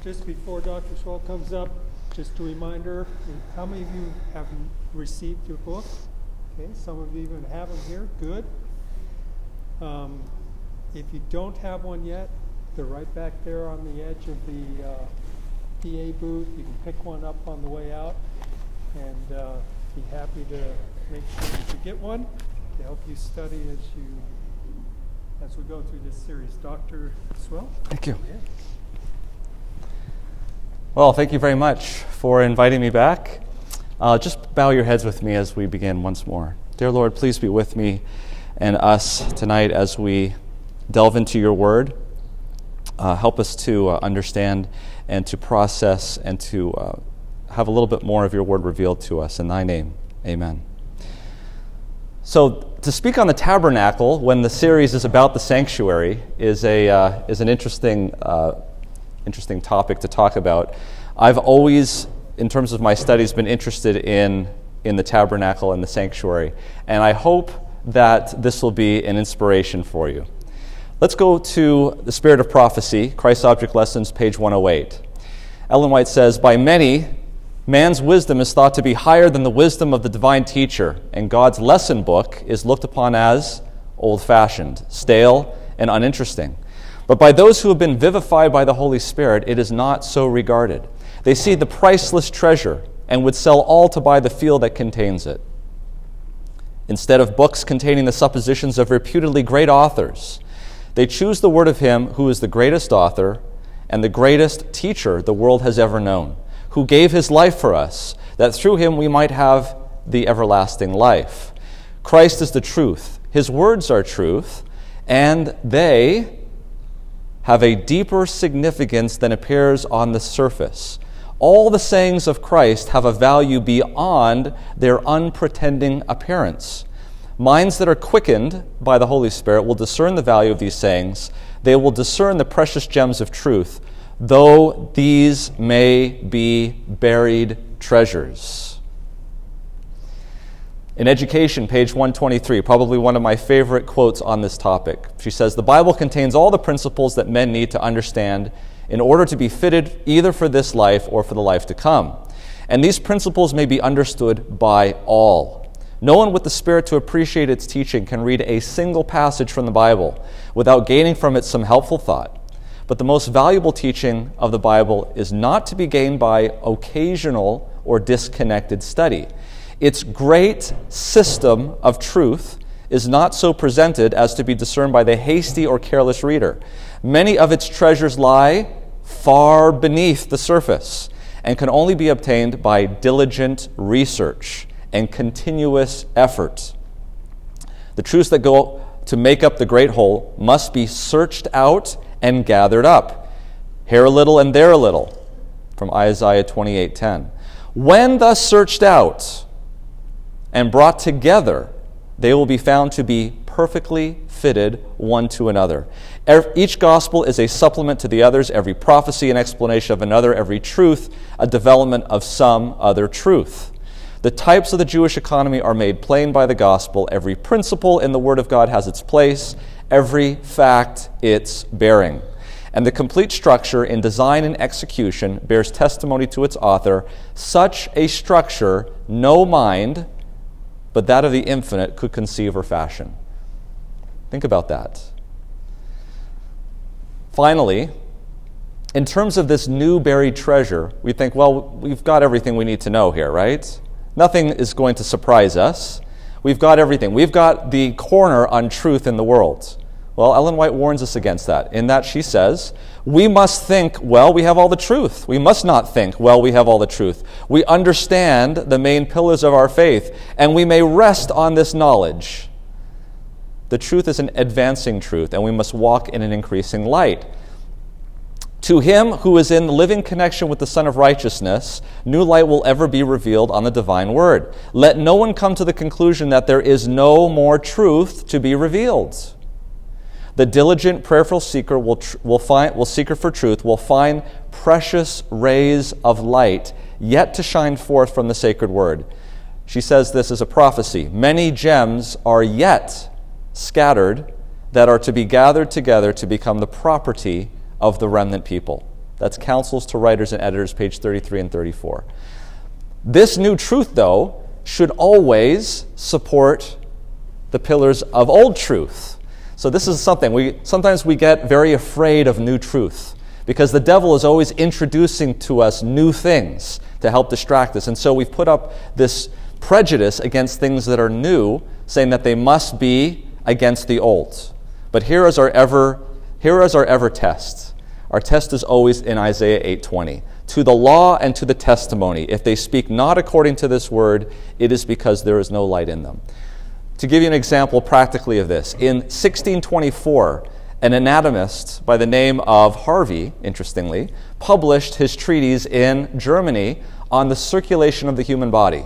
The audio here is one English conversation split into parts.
Just before Dr. Swell comes up, just a reminder, how many of you have received your book? Okay, some of you even have them here. Good. If you don't have one yet, they're right back there on the edge of the PA booth. You can pick one up on the way out, and be happy to make sure that you get one to help you study as we go through this series. Dr. Swell? Thank you. Yeah. Well, thank you very much for inviting me back. Just bow your heads with me as we begin once more. Dear Lord, please be with me and us tonight as we delve into your word. Help us to understand and to process and to have a little bit more of your word revealed to us. In thy name, amen. So to speak on the tabernacle when the series is about the sanctuary is an interesting topic to talk about. I've always, in terms of my studies, been interested in the tabernacle and the sanctuary, and I hope that this will be an inspiration for you. Let's go to The Spirit of Prophecy, Christ's Object Lessons, page 108. Ellen White says, "By many, man's wisdom is thought to be higher than the wisdom of the divine teacher, and God's lesson book is looked upon as old-fashioned, stale, and uninteresting. But by those who have been vivified by the Holy Spirit, it is not so regarded. They see the priceless treasure and would sell all to buy the field that contains it. Instead of books containing the suppositions of reputedly great authors, they choose the word of him who is the greatest author and the greatest teacher the world has ever known, who gave his life for us, that through him we might have the everlasting life. Christ is the truth. His words are truth, and they have a deeper significance than appears on the surface. All the sayings of Christ have a value beyond their unpretending appearance. Minds that are quickened by the Holy Spirit will discern the value of these sayings. They will discern the precious gems of truth, though these may be buried treasures." In Education, page 123, probably one of my favorite quotes on this topic. She says, "The Bible contains all the principles that men need to understand in order to be fitted either for this life or for the life to come. And these principles may be understood by all. No one with the Spirit to appreciate its teaching can read a single passage from the Bible without gaining from it some helpful thought. But the most valuable teaching of the Bible is not to be gained by occasional or disconnected study. Its great system of truth is not so presented as to be discerned by the hasty or careless reader. Many of its treasures lie far beneath the surface and can only be obtained by diligent research and continuous effort. The truths that go to make up the great whole must be searched out and gathered up. Here a little and there a little," from Isaiah 28:10. "When thus searched out and brought together, they will be found to be perfectly fitted one to another. Each gospel is a supplement to the others, every prophecy an explanation of another, every truth a development of some other truth. The types of the Jewish economy are made plain by the gospel. Every principle in the Word of God has its place, every fact its bearing. And the complete structure in design and execution bears testimony to its author. Such a structure no mind but that of the infinite could conceive or fashion." Think about that. Finally, in terms of this new buried treasure, we think, well, we've got everything we need to know here, right? Nothing is going to surprise us. We've got everything. We've got the corner on truth in the world. Well, Ellen White warns us against that, in that she says, we must think, well, we have all the truth. We must not think, well, we have all the truth. We understand the main pillars of our faith, and we may rest on this knowledge. The truth is an advancing truth, and we must walk in an increasing light. To him who is in living connection with the Son of Righteousness, new light will ever be revealed on the divine word. Let no one come to the conclusion that there is no more truth to be revealed. The diligent, prayerful seeker seeker for truth will find precious rays of light yet to shine forth from the sacred word. She says this as a prophecy. Many gems are yet scattered that are to be gathered together to become the property of the remnant people. That's Counsels to Writers and Editors, page 33 and 34. This new truth, though, should always support the pillars of old truth. So this is something, sometimes we get very afraid of new truth because the devil is always introducing to us new things to help distract us. And so we've put up this prejudice against things that are new, saying that they must be against the old. But here is our ever test. Our test is always in Isaiah 8:20. To the law and to the testimony, if they speak not according to this word, it is because there is no light in them. To give you an example practically of this, in 1624, an anatomist by the name of Harvey, interestingly, published his treatise in Germany on the circulation of the human body.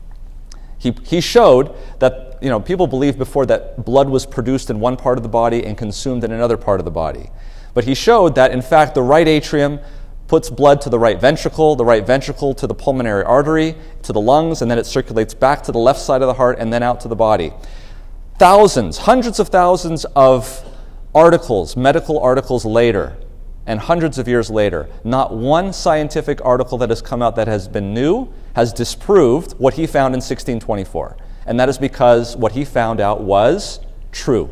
He showed that, people believed before that blood was produced in one part of the body and consumed in another part of the body. But he showed that, in fact, the right atrium puts blood to the right ventricle to the pulmonary artery, to the lungs, and then it circulates back to the left side of the heart and then out to the body. Thousands, hundreds of thousands of articles, medical articles later, and hundreds of years later, not one scientific article that has come out that has been new has disproved what he found in 1624. And that is because what he found out was true.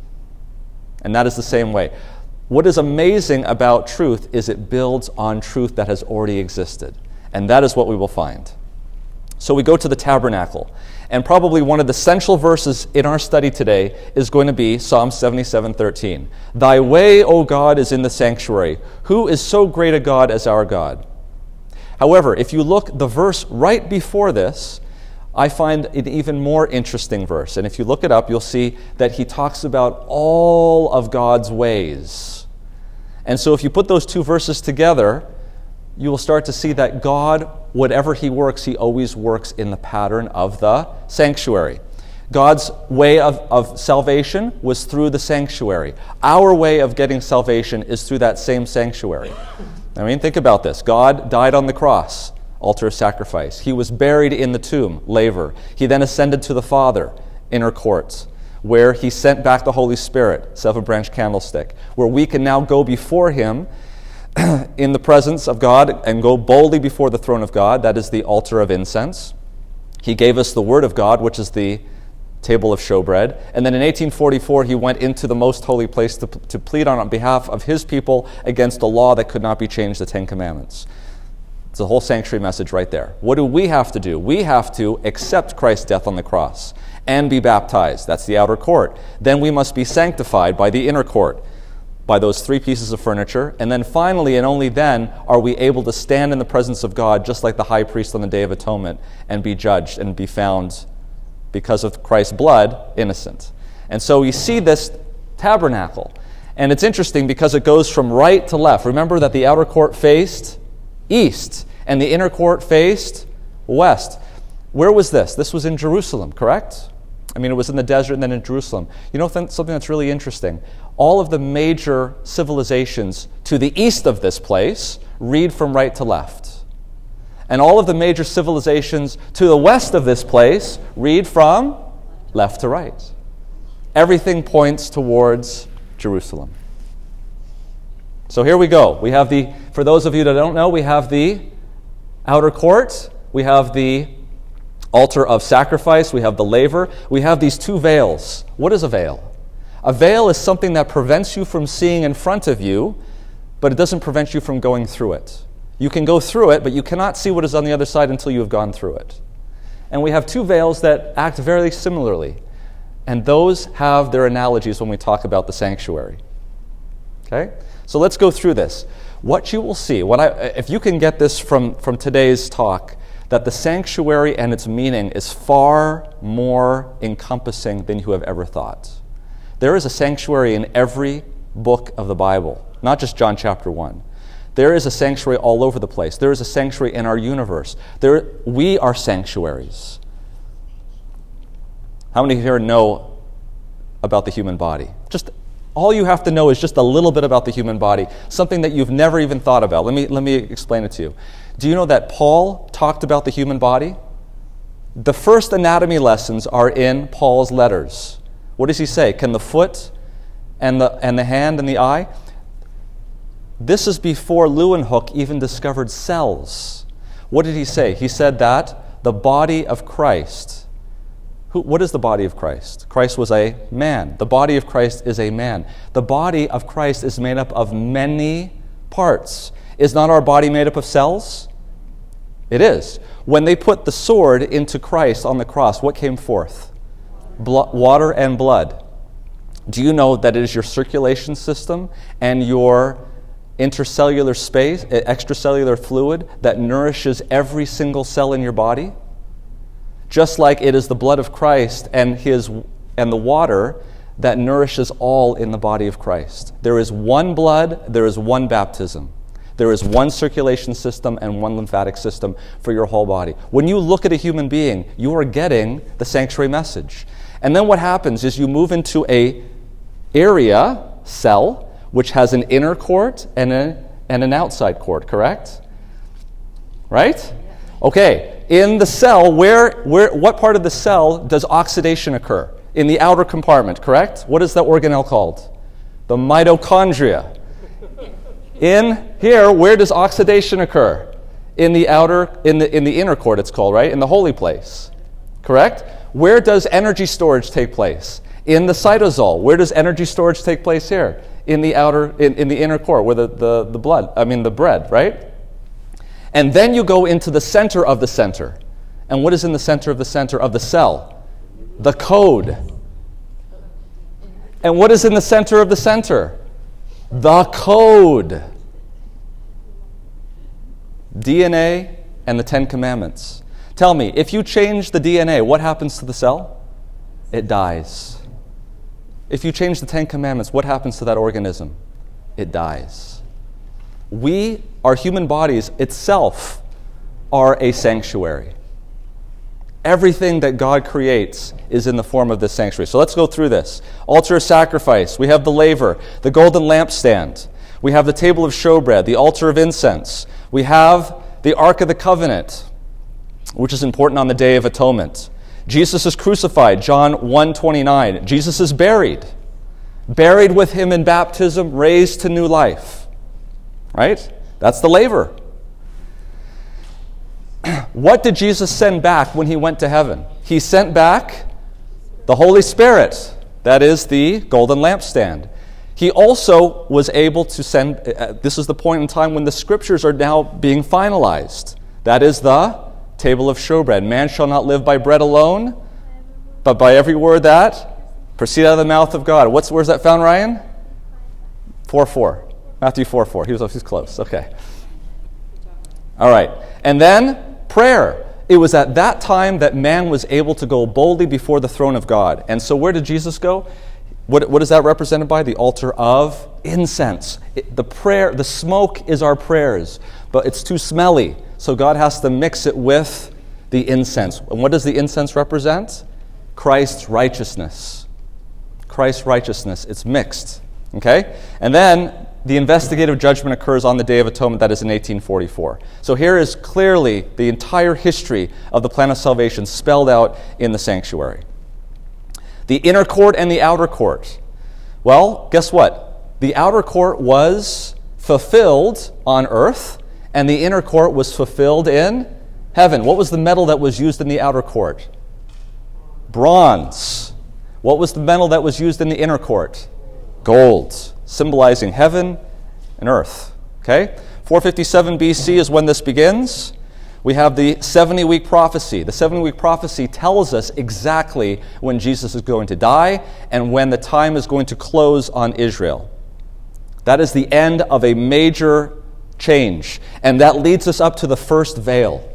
And that is the same way. What is amazing about truth is it builds on truth that has already existed. And that is what we will find. So we go to the tabernacle. And probably one of the central verses in our study today is going to be Psalm 77:13. Thy way, O God, is in the sanctuary. Who is so great a God as our God? However, if you look the verse right before this, I find an even more interesting verse. And if you look it up, you'll see that he talks about all of God's ways. And so if you put those two verses together, you will start to see that God, whatever he works, he always works in the pattern of the sanctuary. God's way of salvation was through the sanctuary. Our way of getting salvation is through that same sanctuary. Think about this. God died on the cross, altar of sacrifice. He was buried in the tomb, laver. He then ascended to the Father, inner courts, where he sent back the Holy Spirit, seven-branch candlestick, where we can now go before him in the presence of God and go boldly before the throne of God. That is the altar of incense. He gave us the Word of God, which is the table of showbread. And then in 1844, he went into the most holy place to plead on behalf of his people against a law that could not be changed, the Ten Commandments. It's a whole sanctuary message right there. What do we have to do? We have to accept Christ's death on the cross and be baptized. That's the outer court. Then we must be sanctified by the inner court, by those three pieces of furniture. And then finally, and only then, are we able to stand in the presence of God, just like the high priest on the Day of Atonement, and be judged and be found, because of Christ's blood, innocent. And so we see this tabernacle. And it's interesting because it goes from right to left. Remember that the outer court faced east, and the inner court faced west. Where was this? This was in Jerusalem, correct? It was in the desert and then in Jerusalem. Something that's really interesting? All of the major civilizations to the east of this place read from right to left. And all of the major civilizations to the west of this place read from left to right. Everything points towards Jerusalem. So here we go. We have for those of you that don't know, we have the outer court. We have the altar of sacrifice. We have the laver. We have these two veils. What is a veil? A veil is something that prevents you from seeing in front of you, but it doesn't prevent you from going through it. You can go through it, but you cannot see what is on the other side until you have gone through it. And we have two veils that act very similarly. And those have their analogies when we talk about the sanctuary. Okay? So let's go through this. What you will see, if you can get this from today's talk, that the sanctuary and its meaning is far more encompassing than you have ever thought. There is a sanctuary in every book of the Bible, not just John chapter 1. There is a sanctuary all over the place. There is a sanctuary in our universe. We are sanctuaries. How many here know about the human body? Just all you have to know is just a little bit about the human body, something that you've never even thought about. Let me explain it to you. Do you know that Paul talked about the human body? The first anatomy lessons are in Paul's letters. What does he say? Can the foot and the hand and the eye? This is before Leeuwenhoek even discovered cells. What did he say? He said that the body of Christ. What is the body of Christ? Christ was a man. The body of Christ is a man. The body of Christ is made up of many parts. Is not our body made up of cells? It is. When they put the sword into Christ on the cross, what came forth? Water and blood. Do you know that it is your circulation system and your intercellular space, extracellular fluid that nourishes every single cell in your body? Just like it is the blood of Christ and the water that nourishes all in the body of Christ. There is one blood, there is one baptism. There is one circulation system and one lymphatic system for your whole body. When you look at a human being, you are getting the sanctuary message. And then what happens is you move into a area, cell, which has an inner court and an outside court, correct? Right? Okay, in the cell, what part of the cell does oxidation occur? In the outer compartment, correct? What is that organelle called? The mitochondria. In here, where does oxidation occur? In the inner court, it's called, right? In the holy place, correct? Where does energy storage take place? In the cytosol. Where does energy storage take place here? In the inner core, where the bread, right? And then you go into the center of the center. And what is in the center of the cell? The code. And what is in the center of the center? The code. DNA and the 10 Commandments. Tell me, if you change the DNA, what happens to the cell? It dies. If you change the 10 Commandments, what happens to that organism? It dies. Our human bodies itself are a sanctuary. Everything that God creates is in the form of this sanctuary. So let's go through this. Altar of sacrifice. We have the laver, the golden lampstand. We have the table of showbread, the altar of incense. We have the Ark of the Covenant, which is important on the Day of Atonement. Jesus is crucified, John 1:29. Jesus is buried with him in baptism, raised to new life. Right? That's the laver. What did Jesus send back when he went to heaven? He sent back the Holy Spirit. That is the golden lampstand. He also was able to send, this is the point in time when the scriptures are now being finalized. That is the table of showbread. Man shall not live by bread alone, but by every word that proceed out of the mouth of God. Where's that found, Ryan? 4:4. Matthew 4:4. He's close. Okay. All right. And then prayer. It was at that time that man was able to go boldly before the throne of God. And so where did Jesus go? What is that represented by? The altar of incense. The smoke is our prayers, but it's too smelly. So God has to mix it with the incense. And what does the incense represent? Christ's righteousness. Christ's righteousness. It's mixed. Okay? And then the investigative judgment occurs on the Day of Atonement. That is in 1844. So here is clearly the entire history of the plan of salvation spelled out in the sanctuary. The inner court and the outer court. Well, guess what? The outer court was fulfilled on earth, and the inner court was fulfilled in heaven. What was the metal that was used in the outer court? Bronze. What was the metal that was used in the inner court? Gold, symbolizing heaven and earth. Okay? 457 BC is when this begins. We have the 70-week prophecy. The 70-week prophecy tells us exactly when Jesus is going to die and when the time is going to close on Israel. That is the end of a major change, and that leads us up to the first veil.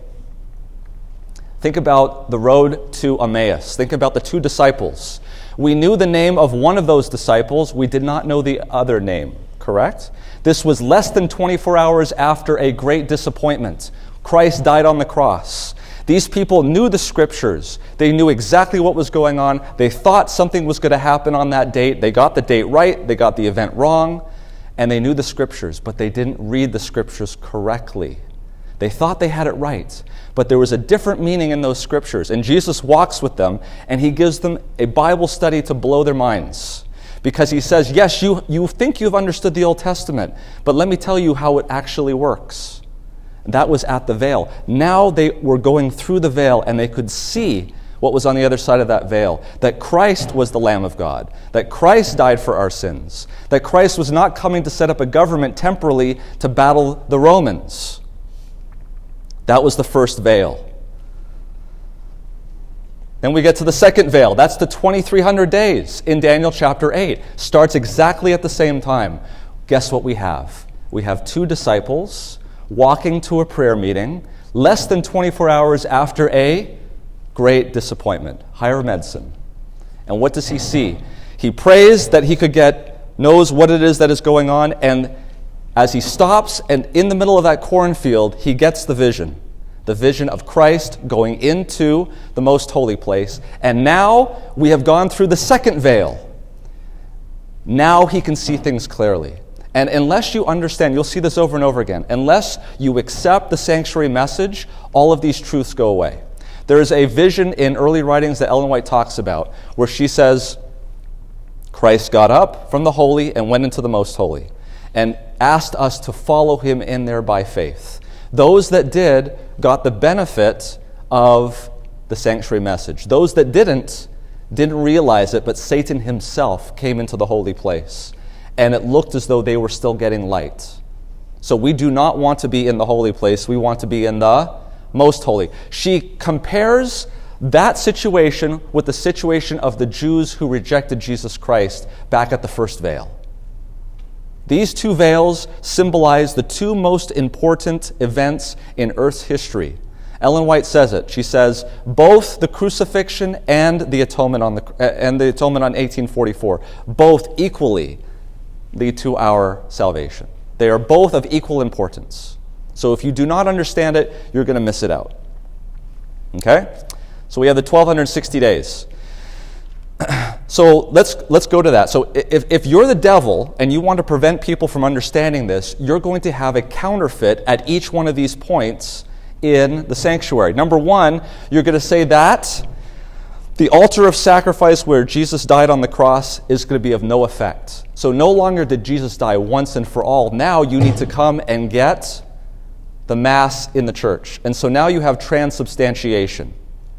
Think about the road to Emmaus. Think about the two disciples. We knew the name of one of those disciples. We did not know the other name, correct? This was less than 24 hours after a great disappointment. Christ died on the cross. These people knew the scriptures. They knew exactly what was going on. They thought something was going to happen on that date. They got the date right. They got the event wrong. And they knew the scriptures, but they didn't read the scriptures correctly. They thought they had it right, but there was a different meaning in those scriptures. And Jesus walks with them, and he gives them a Bible study to blow their minds. Because he says, yes, you think you've understood the Old Testament, but let me tell you how it actually works. And that was at the veil. Now they were going through the veil, and they could see what was on the other side of that veil, that Christ was the Lamb of God, that Christ died for our sins, that Christ was not coming to set up a government temporally to battle the Romans. That was the first veil. Then we get to the second veil. That's the 2,300 days in Daniel chapter 8. Starts exactly at the same time. Guess what we have? We have two disciples walking to a prayer meeting less than 24 hours after a great disappointment, higher medicine. And what does he see? He prays that he knows what it is that is going on, and as he stops and in the middle of that cornfield, he gets the vision of Christ going into the most holy place. And now we have gone through the second veil. Now he can see things clearly. And unless you understand, you'll see this over and over again, unless you accept the sanctuary message, all of these truths go away. There is a vision in early writings that Ellen White talks about where she says, Christ got up from the holy and went into the most holy and asked us to follow him in there by faith. Those that did got the benefit of the sanctuary message. Those that didn't realize it, but Satan himself came into the holy place, and it looked as though they were still getting light. So we do not want to be in the holy place. We want to be in the most holy. She compares that situation with the situation of the Jews who rejected Jesus Christ back at the first veil. These two veils symbolize the two most important events in Earth's history. Ellen White says it. She says both the crucifixion and the atonement on 1844 both equally lead to our salvation. They are both of equal importance. So if you do not understand it, you're going to miss it out. Okay? So we have the 1,260 days. So let's go to that. So if you're the devil and you want to prevent people from understanding this, you're going to have a counterfeit at each one of these points in the sanctuary. Number one, you're going to say that the altar of sacrifice where Jesus died on the cross is going to be of no effect. So no longer did Jesus die once and for all. Now you need to come and get the Mass in the church. And so now you have transubstantiation.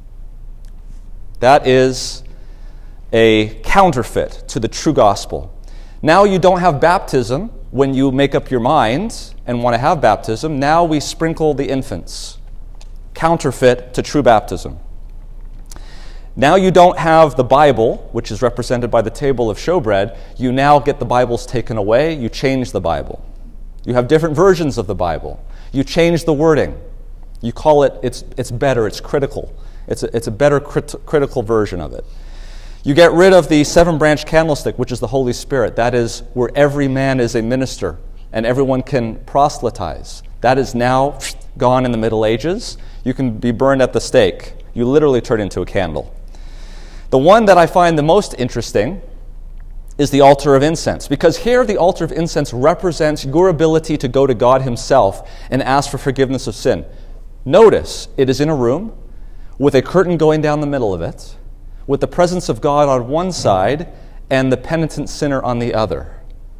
That is a counterfeit to the true gospel. Now you don't have baptism when you make up your mind and want to have baptism. Now we sprinkle the infants. Counterfeit to true baptism. Now you don't have the Bible, which is represented by the table of showbread. You now get the Bibles taken away. You change the Bible. You have different versions of the Bible. You change the wording. You call it, it's better, it's critical. It's a better critical version of it. You get rid of the 7-branch candlestick, which is the Holy Spirit. That is where every man is a minister and everyone can proselytize. That is now gone in the Middle Ages. You can be burned at the stake. You literally turn into a candle. The one that I find the most interesting is the altar of incense, because here the altar of incense represents your ability to go to God himself and ask for forgiveness of sin. Notice, it is in a room with a curtain going down the middle of it, with the presence of God on one side and the penitent sinner on the other.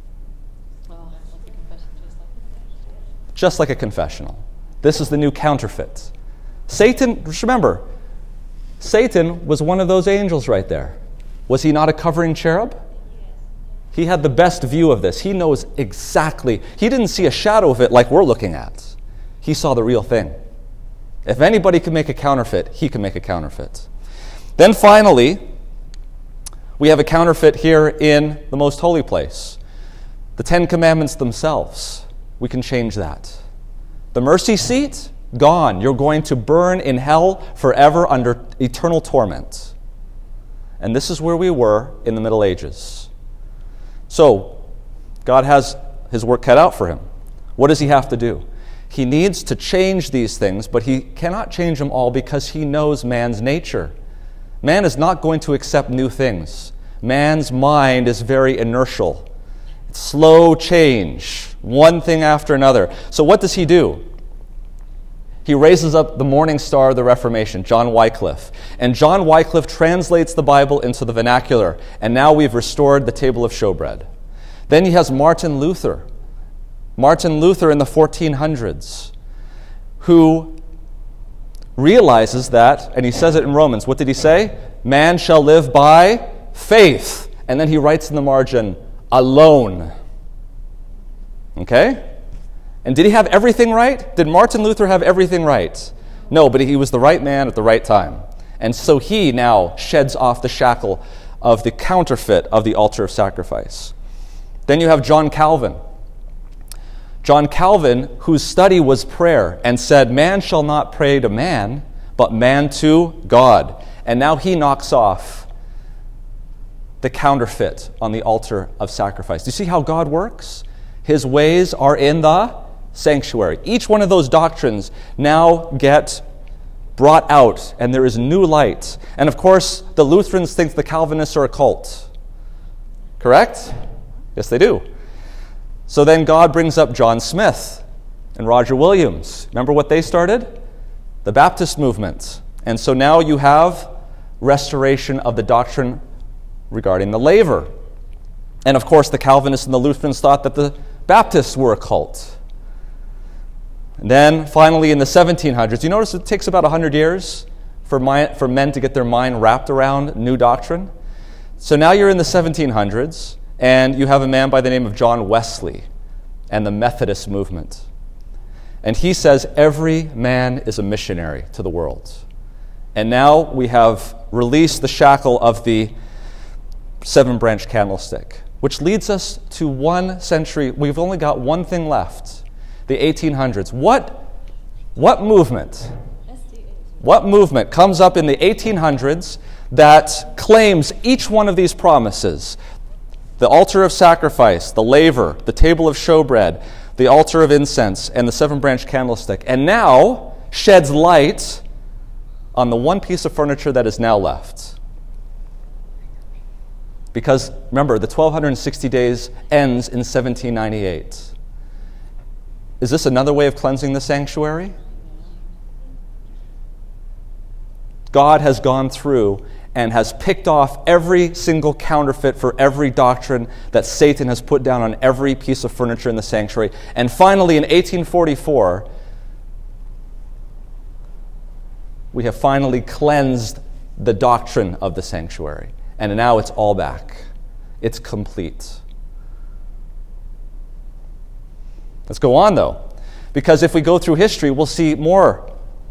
Just like a confessional. This is the new counterfeit. Satan, remember, Satan was one of those angels right there. Was he not a covering cherub? He had the best view of this. He knows exactly. He didn't see a shadow of it like we're looking at. He saw the real thing. If anybody can make a counterfeit, he can make a counterfeit. Then finally, we have a counterfeit here in the most holy place. The 10 Commandments themselves. We can change that. The mercy seat, gone. You're going to burn in hell forever under eternal torment. And this is where we were in the Middle Ages. So, God has his work cut out for him. What does he have to do? He needs to change these things, but he cannot change them all because he knows man's nature. Man is not going to accept new things. Man's mind is very inertial. It's slow change, one thing after another. So what does he do? He raises up the morning star of the Reformation, John Wycliffe. And John Wycliffe translates the Bible into the vernacular. And now we've restored the table of showbread. Then he has Martin Luther. Martin Luther in the 1400s, who realizes that, and he says it in Romans. What did he say? Man shall live by faith. And then he writes in the margin, alone. Okay? And did he have everything right? Did Martin Luther have everything right? No, but he was the right man at the right time. And so he now sheds off the shackle of the counterfeit of the altar of sacrifice. Then you have John Calvin. John Calvin, whose study was prayer, and said, man shall not pray to man, but man to God. And now he knocks off the counterfeit on the altar of sacrifice. Do you see how God works? His ways are in the sanctuary. Each one of those doctrines now get brought out, and there is new light. And of course, the Lutherans think the Calvinists are a cult. Correct? Yes, they do. So then God brings up John Smith and Roger Williams. Remember what they started? The Baptist movement. And so now you have restoration of the doctrine regarding the laver. And of course, the Calvinists and the Lutherans thought that the Baptists were a cult. And then finally in the 1700s, you notice it takes about 100 years for men to get their mind wrapped around new doctrine. So now you're in the 1700s, and you have a man by the name of John Wesley and the Methodist movement. And he says every man is a missionary to the world. And now we have released the shackle of the seven-branch candlestick, which leads us to 1 century. We've only got one thing left, the 1800s. What movement? What movement comes up in the 1800s that claims each one of these promises? The altar of sacrifice, the laver, the table of showbread, the altar of incense, and the seven-branch candlestick, and now sheds light on the one piece of furniture that is now left. Because, remember, the 1260 days ends in 1798. Is this another way of cleansing the sanctuary? God has gone through and has picked off every single counterfeit for every doctrine that Satan has put down on every piece of furniture in the sanctuary. And finally, in 1844, we have finally cleansed the doctrine of the sanctuary. And now it's all back. It's complete. Let's go on, though, because if we go through history, we'll see more.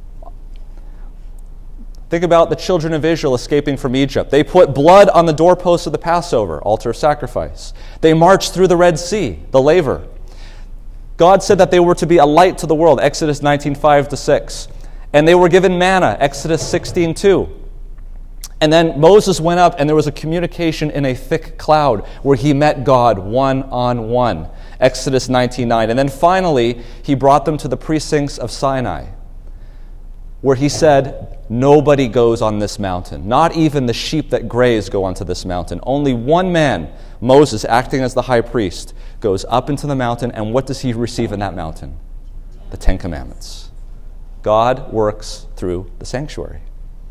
Think about the children of Israel escaping from Egypt. They put blood on the doorposts of the Passover, altar of sacrifice. They marched through the Red Sea, the laver. God said that they were to be a light to the world, Exodus 19:5-6. And they were given manna, Exodus 16:2. And then Moses went up, and there was a communication in a thick cloud where he met God one-on-one, Exodus 19:9. And then finally, he brought them to the precincts of Sinai, where he said, nobody goes on this mountain. Not even the sheep that graze go onto this mountain. Only one man, Moses, acting as the high priest, goes up into the mountain, and what does he receive in that mountain? The Ten Commandments. God works through the sanctuary.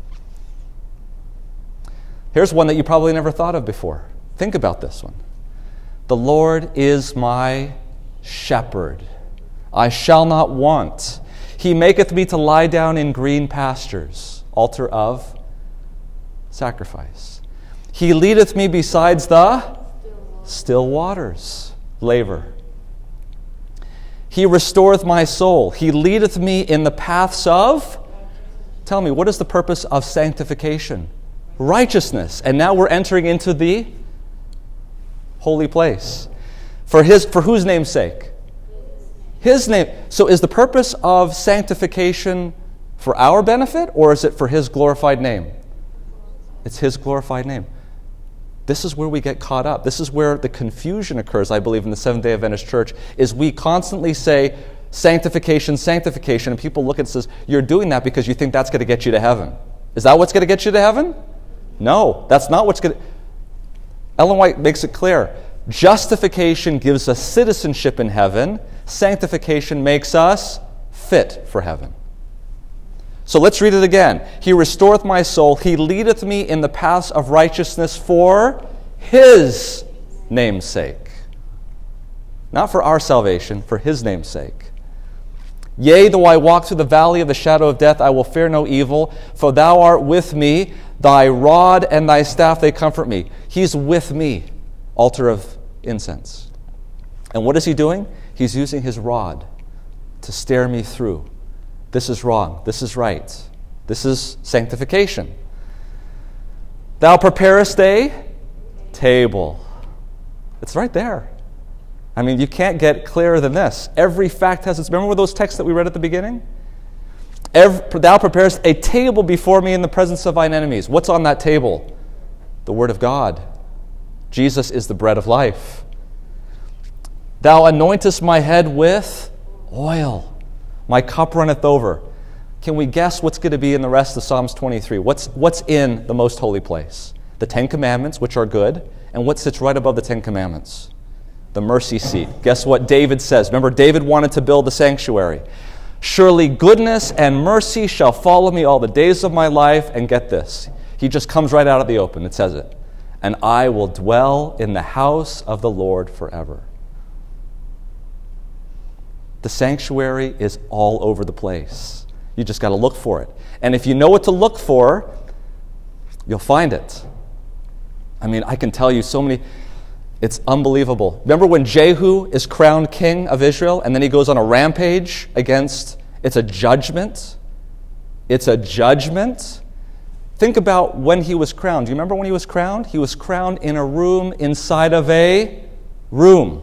Here's one that you probably never thought of before. Think about this one. The Lord is my shepherd. I shall not want. He maketh me to lie down in green pastures, altar of sacrifice. He leadeth me besides the still waters, laver. He restoreth my soul. He leadeth me in the paths of, tell me, what is the purpose of sanctification? Righteousness. And now we're entering into the holy place. For whose name's sake? His name. So is the purpose of sanctification for our benefit, or is it for His glorified name? It's His glorified name. This is where we get caught up. This is where the confusion occurs, I believe, in the Seventh-day Adventist Church, is we constantly say sanctification, sanctification, and people look at it and says, you're doing that because you think that's going to get you to heaven. Is that what's going to get you to heaven? No, that's not what's going to... Ellen White makes it clear. Justification gives us citizenship in heaven. Sanctification makes us fit for heaven. So let's read it again. He restoreth my soul. He leadeth me in the paths of righteousness for his name's sake. Not for our salvation, for his name's sake. Yea, though I walk through the valley of the shadow of death, I will fear no evil, for thou art with me. Thy rod and thy staff, they comfort me. He's with me, altar of incense. And what is he doing? He's using his rod to steer me through. This is wrong. This is right. This is sanctification. Thou preparest a table. It's right there. I mean, you can't get clearer than this. Every fact has its... Remember those texts that we read at the beginning? Thou preparest a table before me in the presence of thine enemies. What's on that table? The Word of God. Jesus is the bread of life. Thou anointest my head with oil. My cup runneth over. Can we guess what's going to be in the rest of Psalms 23? What's in the most holy place? The Ten Commandments, which are good, and what sits right above the Ten Commandments? The mercy seat. Guess what David says? Remember, David wanted to build the sanctuary. Surely goodness and mercy shall follow me all the days of my life. And get this. He just comes right out of the open. It says it. And I will dwell in the house of the Lord forever. The sanctuary is all over the place. You just got to look for it. And if you know what to look for, you'll find it. I mean, I can tell you so many... It's unbelievable. Remember when Jehu is crowned king of Israel and then he goes on a rampage against... It's a judgment. It's a judgment. Think about when he was crowned. Do you remember when he was crowned? He was crowned in a room inside of a room.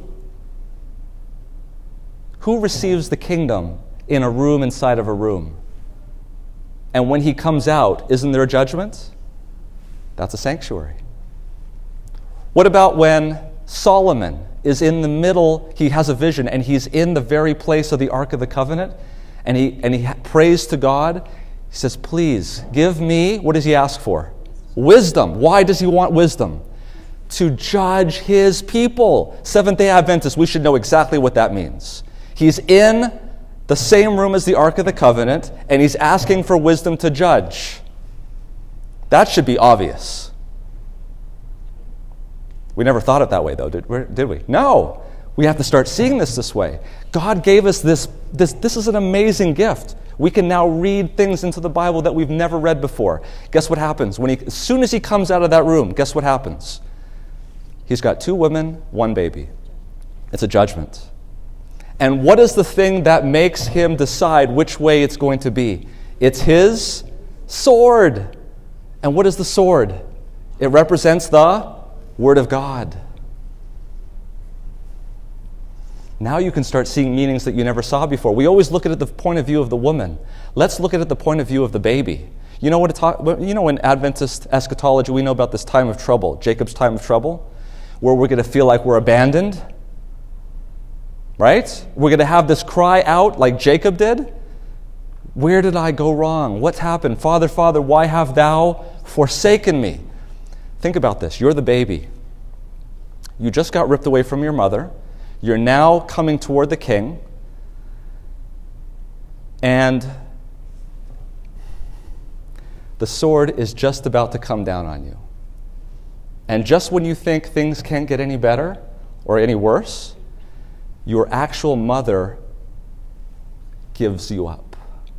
Who receives the kingdom in a room inside of a room? And when he comes out, isn't there a judgment? That's a sanctuary. What about when Solomon is in the middle, he has a vision, and he's in the very place of the Ark of the Covenant, and he prays to God. He says, please, give me, what does he ask for? Wisdom. Why does he want wisdom? To judge his people. Seventh-day Adventists, we should know exactly what that means. He's in the same room as the Ark of the Covenant, and he's asking for wisdom to judge. That should be obvious. We never thought it that way, though, did we? No. We have to start seeing this way. God gave us this. This is an amazing gift. We can now read things into the Bible that we've never read before. Guess what happens? As soon as he comes out of that room, guess what happens? He's got 2 women, 1 baby. It's a judgment. And what is the thing that makes him decide which way it's going to be? It's his sword. And what is the sword? It represents the Word of God. Now you can start seeing meanings that you never saw before. We always look at it at the point of view of the woman. Let's look at it at the point of view of the baby. You know in Adventist eschatology, we know about this time of trouble, Jacob's time of trouble, where we're going to feel like we're abandoned. Right? We're going to have this cry out like Jacob did. Where did I go wrong? What happened? Father, Father, why have thou forsaken me? Think about this. You're the baby. You just got ripped away from your mother. You're now coming toward the king. And the sword is just about to come down on you. And just when you think things can't get any better or any worse, your actual mother gives you up.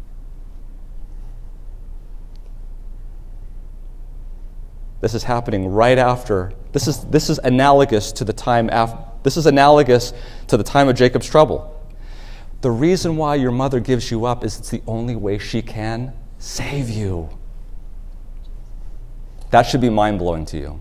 This is happening right after. This is analogous to the time after. This is analogous to the time of Jacob's trouble. The reason why your mother gives you up is it's the only way she can save you. That should be mind-blowing to you.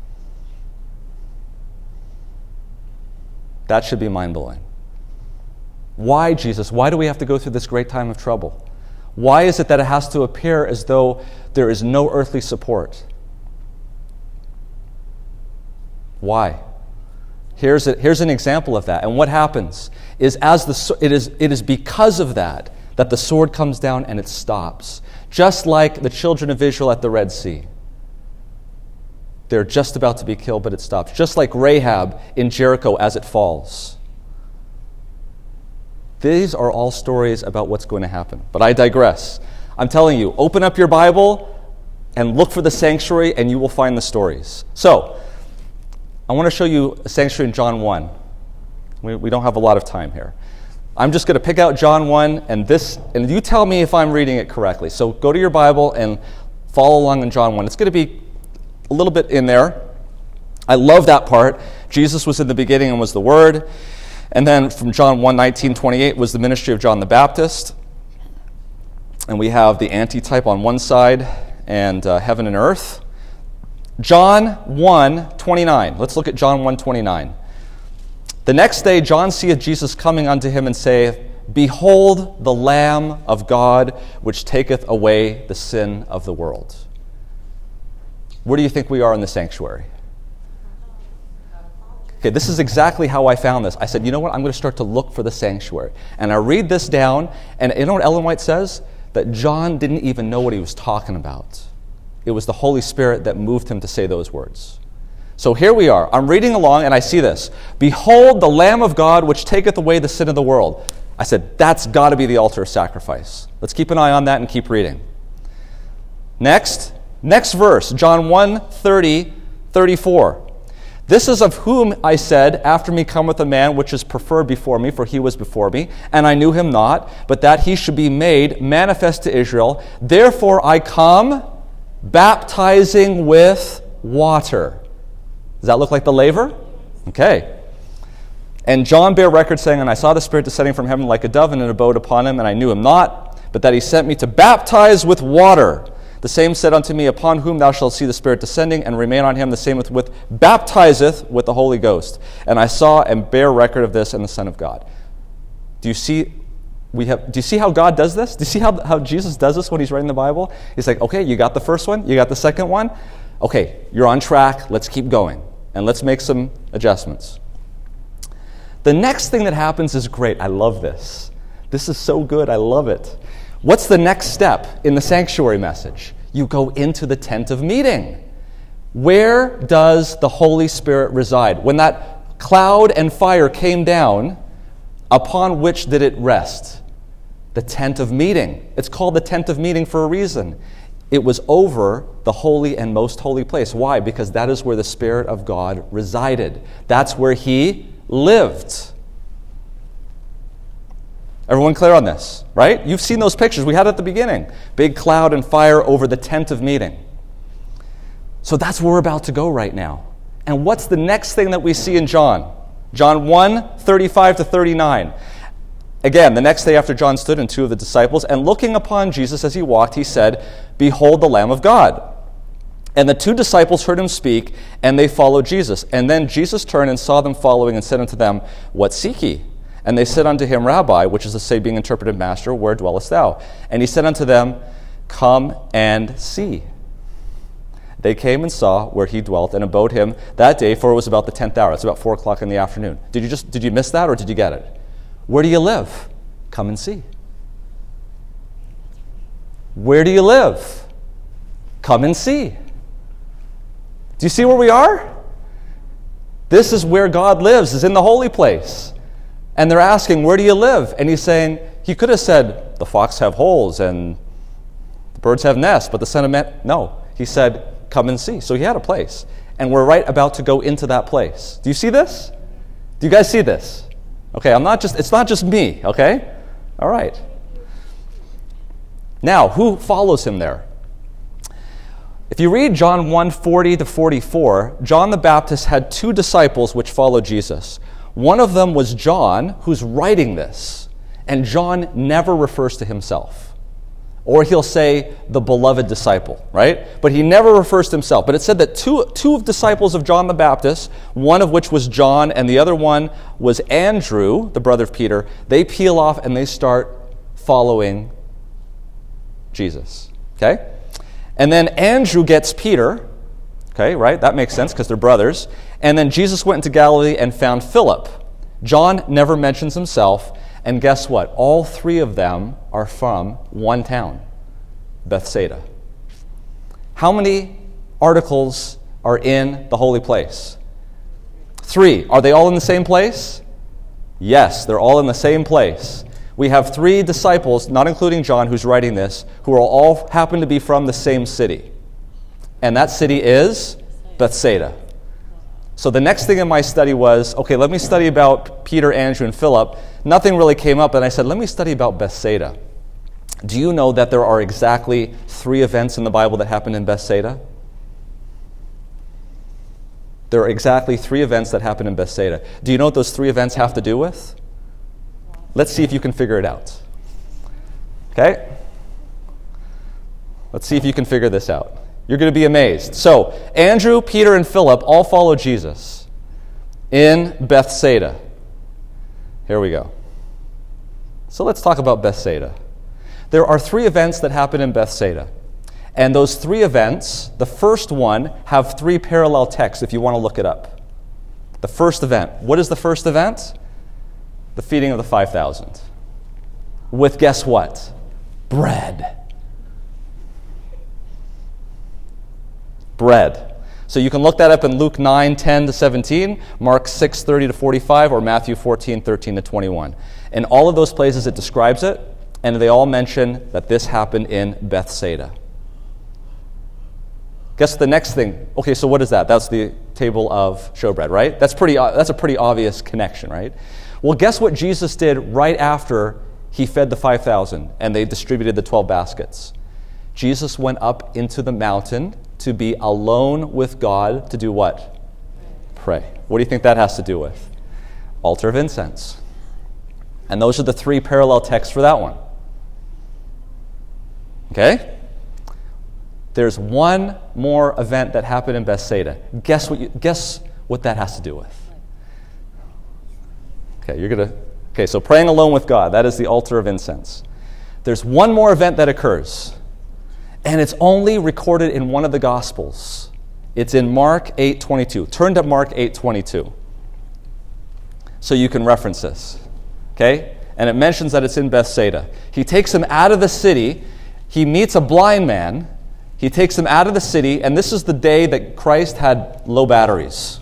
That should be mind-blowing. Why, Jesus? Why do we have to go through this great time of trouble? Why is it that it has to appear as though there is no earthly support? Why? Here's an example of that. And what happens is it is because of that the sword comes down and it stops. Just like the children of Israel at the Red Sea. They're just about to be killed, but it stops. Just like Rahab in Jericho as it falls. These are all stories about what's going to happen. But I digress. I'm telling you, open up your Bible and look for the sanctuary, and you will find the stories. So, I want to show you a sanctuary in John 1. We don't have a lot of time here. I'm just going to pick out John 1, and you tell me if I'm reading it correctly. So go to your Bible and follow along in John 1. It's going to be a little bit in there. I love that part. Jesus was in the beginning and was the Word. And then from John 1:19-28 was the ministry of John the Baptist. And we have the antitype on one side and heaven and earth. John 1:29. Let's look at John 1:29. The next day John seeth Jesus coming unto him and saith, Behold the Lamb of God, which taketh away the sin of the world. Where do you think we are in the sanctuary? Okay, this is exactly how I found this. I said, you know what? I'm going to start to look for the sanctuary. And I read this down, and you know what Ellen White says? That John didn't even know what he was talking about. It was the Holy Spirit that moved him to say those words. So here we are. I'm reading along, and I see this. Behold the Lamb of God, which taketh away the sin of the world. I said, that's got to be the altar of sacrifice. Let's keep an eye on that and keep reading. Next verse, John 1:30-34. This is of whom I said, After me cometh a man which is preferred before me, for he was before me, and I knew him not, but that he should be made manifest to Israel. Therefore I come, baptizing with water. Does that look like the laver? Okay. And John bare record, saying, And I saw the Spirit descending from heaven like a dove, and it abode upon him, and I knew him not, but that he sent me to baptize with water. The same said unto me, Upon whom thou shalt see the Spirit descending, and remain on him, the same with baptizeth with the Holy Ghost. And I saw and bear record of this in the Son of God. Do you see how God does this? Do you see how Jesus does this when he's writing the Bible? He's like, okay, you got the first one, you got the second one. Okay, you're on track, let's keep going. And let's make some adjustments. The next thing that happens is great. I love this. This is so good, I love it. What's the next step in the sanctuary message? You go into the tent of meeting. Where does the Holy Spirit reside? When that cloud and fire came down, upon which did it rest? The tent of meeting. It's called the tent of meeting for a reason. It was over the holy and most holy place. Why? Because that is where the Spirit of God resided. That's where he lived. Everyone clear on this, right? You've seen those pictures. We had it at the beginning. Big cloud and fire over the tent of meeting. So that's where we're about to go right now. And what's the next thing that we see in John? John 1:35-39. Again, the next day after John stood and two of the disciples, and looking upon Jesus as he walked, he said, Behold the Lamb of God. And the two disciples heard him speak, and they followed Jesus. And then Jesus turned and saw them following, and said unto them, What seek ye? And they said unto him, Rabbi, which is to say, being interpreted, Master, where dwellest thou? And he said unto them, Come and see. They came and saw where he dwelt, and abode him that day, for it was about the 10th hour. It's about 4 o'clock in the afternoon. Did you miss that, or did you get it? Where do you live? Come and see. Where do you live? Come and see. Do you see where we are? This is where God lives, is in the holy place. And they're asking, where do you live? And he's saying, he could have said, the fox have holes and the birds have nests, but the Son of Man, no. He said, come and see. So he had a place. And we're right about to go into that place. Do you see this? Do you guys see this? Okay, it's not just me, okay? All right. Now, who follows him there? If you read John 1:40-44, John the Baptist had two disciples which followed Jesus. One of them was John, who's writing this. And John never refers to himself. Or he'll say, the beloved disciple, right? But he never refers to himself. But it said that two disciples of John the Baptist, one of which was John, and the other one was Andrew, the brother of Peter, they peel off and they start following Jesus, okay? And then Andrew gets Peter, okay, right? That makes sense because they're brothers. And then Jesus went into Galilee and found Philip. John never mentions himself. And guess what? All three of them are from one town, Bethsaida. How many articles are in the holy place? 3. Are they all in the same place? Yes, they're all in the same place. We have 3 disciples, not including John, who's writing this, who are all happen to be from the same city. And that city is Bethsaida. So the next thing in my study was, okay, let me study about Peter, Andrew, and Philip. Nothing really came up, and I said, let me study about Bethsaida. Do you know that there are exactly 3 events in the Bible that happened in Bethsaida? There are exactly 3 events that happened in Bethsaida. Do you know what those 3 events have to do with? Let's see if you can figure it out. Okay? Let's see if you can figure this out. You're going to be amazed. So, Andrew, Peter, and Philip all follow Jesus in Bethsaida. Here we go. So let's talk about Bethsaida. There are 3 events that happen in Bethsaida. And those 3 events, the first one, have 3 parallel texts if you want to look it up. The first event. What is the first event? The feeding of the 5,000. With guess what? Bread. Bread. So you can look that up in Luke 9:10-17, Mark 6:30-45, or Matthew 14:13-21. In all of those places it describes it, and they all mention that this happened in Bethsaida. Guess the next thing. Okay, so what is that? That's the table of showbread, right? That's a pretty obvious connection, right? Well, guess what Jesus did right after he fed the 5,000 and they distributed the 12 baskets? Jesus went up into the mountain to be alone with God to do what? Pray. What do you think that has to do with? Altar of incense. And those are the 3 parallel texts for that one. Okay? There's one more event that happened in Bethsaida. Guess what that has to do with? Okay, so praying alone with God, that is the altar of incense. There's one more event that occurs, and it's only recorded in one of the Gospels. It's in Mark 8:22. Turn to Mark 8:22 so you can reference this. Okay? And it mentions that it's in Bethsaida. He takes him out of the city. He meets a blind man. He takes him out of the city, and this is the day that Christ had low batteries.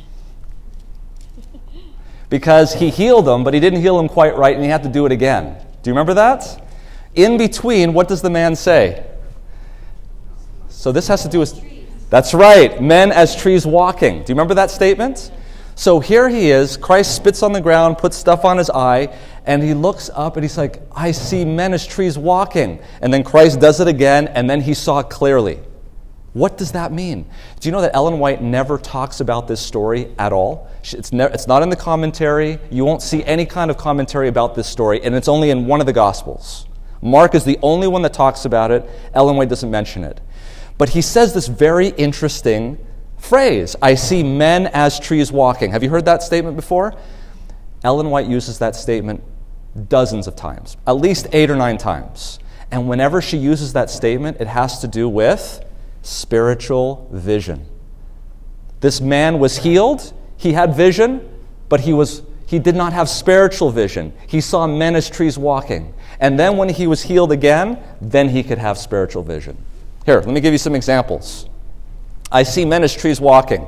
Because he healed him, but he didn't heal him quite right, and he had to do it again. Do you remember that? In between, what does the man say? So this has to do with... That's right, men as trees walking. Do you remember that statement? So here he is, Christ spits on the ground, puts stuff on his eye, and he looks up and he's like, I see men as trees walking. And then Christ does it again, and then he saw it clearly. What does that mean? Do you know that Ellen White never talks about this story at all? It's not in the commentary. You won't see any kind of commentary about this story, and it's only in one of the Gospels. Mark is the only one that talks about it. Ellen White doesn't mention it. But he says this very interesting phrase, I see men as trees walking. Have you heard that statement before? Ellen White uses that statement dozens of times, at least 8 or 9 times. And whenever she uses that statement, it has to do with spiritual vision. This man was healed, he had vision, but he did not have spiritual vision. He saw men as trees walking. And then when he was healed again, then he could have spiritual vision. Here, let me give you some examples. I see men as trees walking.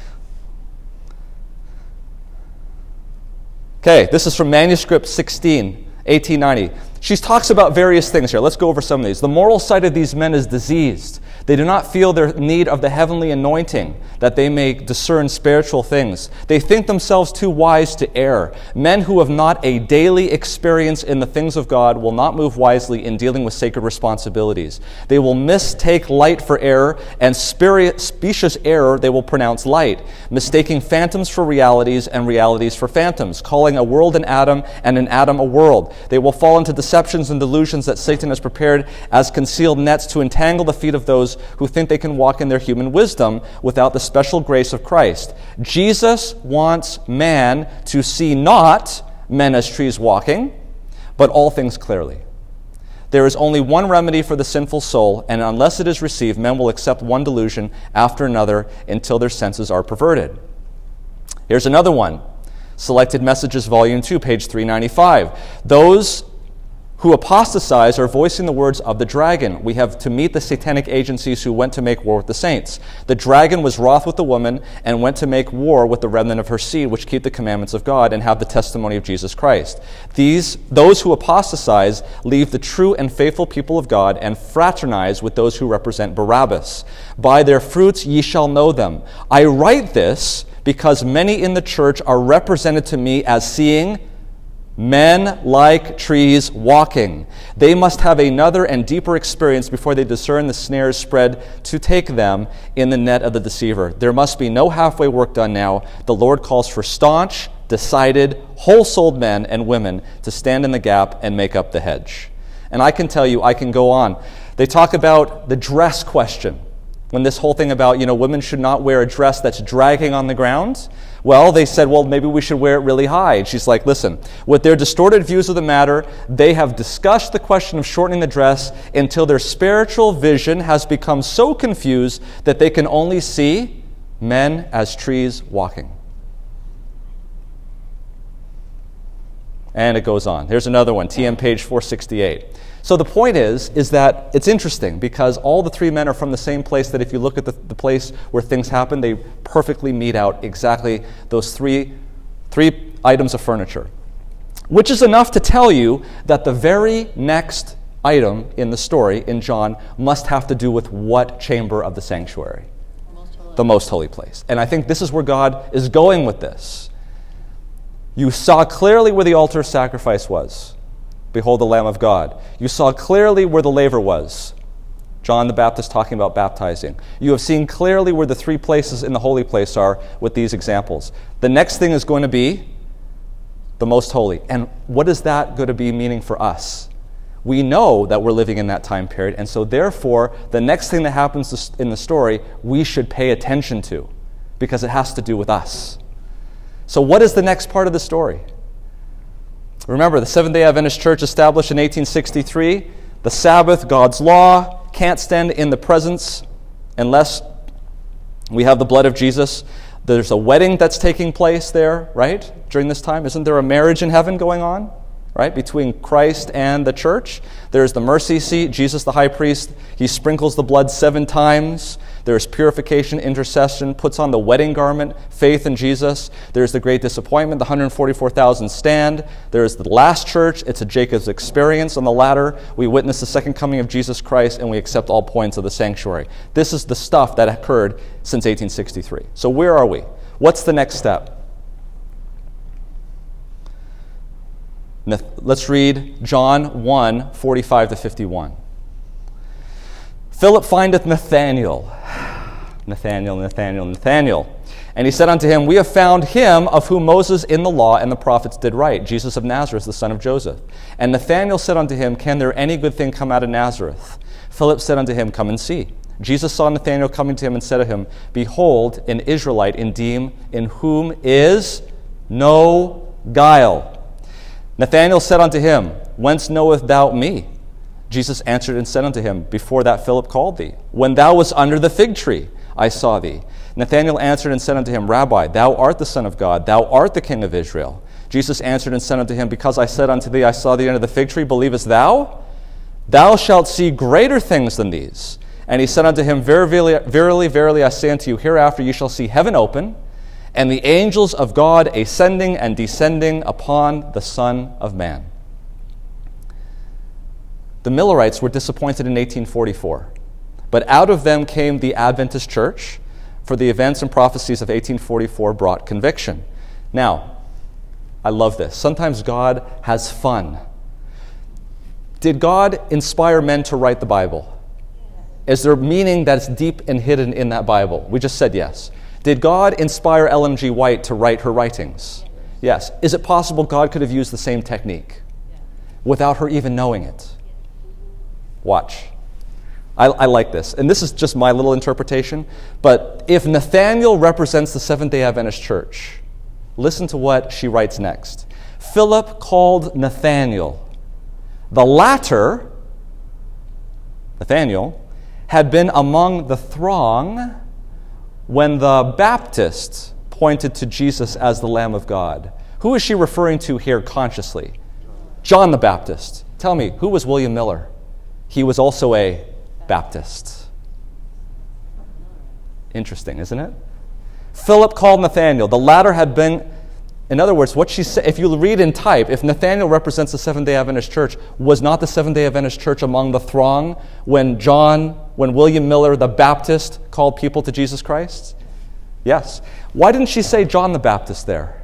Okay, this is from manuscript 16, 1890. She talks about various things here. Let's go over some of these. The moral sight of these men is diseased. They do not feel their need of the heavenly anointing, that they may discern spiritual things. They think themselves too wise to err. Men who have not a daily experience in the things of God will not move wisely in dealing with sacred responsibilities. They will mistake light for error, and specious error they will pronounce light, mistaking phantoms for realities and realities for phantoms, calling a world an atom and an atom a world. They will fall into deceptions and delusions that Satan has prepared as concealed nets to entangle the feet of those who think they can walk in their human wisdom without the special grace of Christ. Jesus wants man to see not men as trees walking, but all things clearly. There is only one remedy for the sinful soul, and unless it is received, men will accept one delusion after another until their senses are perverted. Here's another one. Selected Messages, Volume 2, page 395. Those who apostatize are voicing the words of the dragon. We have to meet the satanic agencies who went to make war with the saints. The dragon was wroth with the woman and went to make war with the remnant of her seed, which keep the commandments of God and have the testimony of Jesus Christ. Those who apostatize leave the true and faithful people of God and fraternize with those who represent Barabbas. By their fruits ye shall know them. I write this because many in the church are represented to me as seeing men like trees walking. They must have another and deeper experience before they discern the snares spread to take them in the net of the deceiver. There must be no halfway work done now. The Lord calls for staunch, decided, whole-souled men and women to stand in the gap and make up the hedge. And I can tell you, I can go on. They talk about the dress question. When this whole thing about, women should not wear a dress that's dragging on the ground, well, they said, well, maybe we should wear it really high. And she's like, listen, with their distorted views of the matter, they have discussed the question of shortening the dress until their spiritual vision has become so confused that they can only see men as trees walking. And it goes on. Here's another one, TM page 468. So the point is that it's interesting because all the three men are from the same place that if you look at the place where things happen, they perfectly meet out exactly those three items of furniture. Which is enough to tell you that the very next item in the story in John must have to do with what chamber of the sanctuary? The most holy place. And I think this is where God is going with this. You saw clearly where the altar of sacrifice was. Behold the Lamb of God. You saw clearly where the laver was. John the Baptist talking about baptizing. You have seen clearly where the three places in the holy place are with these examples. The next thing is going to be the most holy. And what is that going to be meaning for us? We know that we're living in that time period, and so therefore, the next thing that happens in the story, we should pay attention to, because it has to do with us. So what is the next part of the story? Remember, the Seventh-day Adventist Church established in 1863, the Sabbath, God's law, can't stand in the presence unless we have the blood of Jesus. There's a wedding that's taking place there, right, during this time. Isn't there a marriage in heaven going on, right, between Christ and the church? There's the mercy seat. Jesus, the high priest, he sprinkles the blood 7 times. There's purification, intercession, puts on the wedding garment, faith in Jesus. There's the great disappointment, the 144,000 stand. There's the last church. It's a Jacob's experience. On the ladder, we witness the second coming of Jesus Christ, and we accept all points of the sanctuary. This is the stuff that occurred since 1863. So where are we? What's the next step? Let's read John 1, 45 to 51. Philip findeth Nathanael. And he said unto him, We have found him of whom Moses in the law and the prophets did write, Jesus of Nazareth, the son of Joseph. And Nathanael said unto him, Can there any good thing come out of Nazareth? Philip said unto him, Come and see. Jesus saw Nathanael coming to him and said to him, Behold, an Israelite indeed, in whom is no guile. Nathanael said unto him, Whence knowest thou me? Jesus answered and said unto him, Before that Philip called thee, when thou wast under the fig tree, I saw thee. Nathanael answered and said unto him, Rabbi, thou art the Son of God, thou art the King of Israel. Jesus answered and said unto him, Because I said unto thee, I saw thee under the fig tree, believest thou? Thou shalt see greater things than these. And he said unto him, Verily, verily, I say unto you, hereafter you shall see heaven open, and the angels of God ascending and descending upon the Son of Man. The Millerites were disappointed in 1844, but out of them came the Adventist Church, for the events and prophecies of 1844 brought conviction. Now, I love this. Sometimes God has fun. Did God inspire men to write the Bible? Is there meaning that's deep and hidden in that Bible? We just said yes. Did God inspire Ellen G. White to write her writings? Yes. Is it possible God could have used the same technique without her even knowing it? Watch. I like this. And this is just my little interpretation. But if Nathanael represents the Seventh-day Adventist Church, listen to what she writes next. Philip called Nathanael. The latter, Nathanael, had been among the throng when the Baptist pointed to Jesus as the Lamb of God. Who is she referring to here consciously? John the Baptist. Tell me, who was William Miller? He was also a Baptist. Interesting, isn't it? Philip called Nathanael. The latter had been, in other words, what she said, if you read in type, if Nathanael represents the Seventh-day Adventist Church, was not the Seventh-day Adventist Church among the throng when William Miller, the Baptist, called people to Jesus Christ? Yes. Why didn't she say John the Baptist there?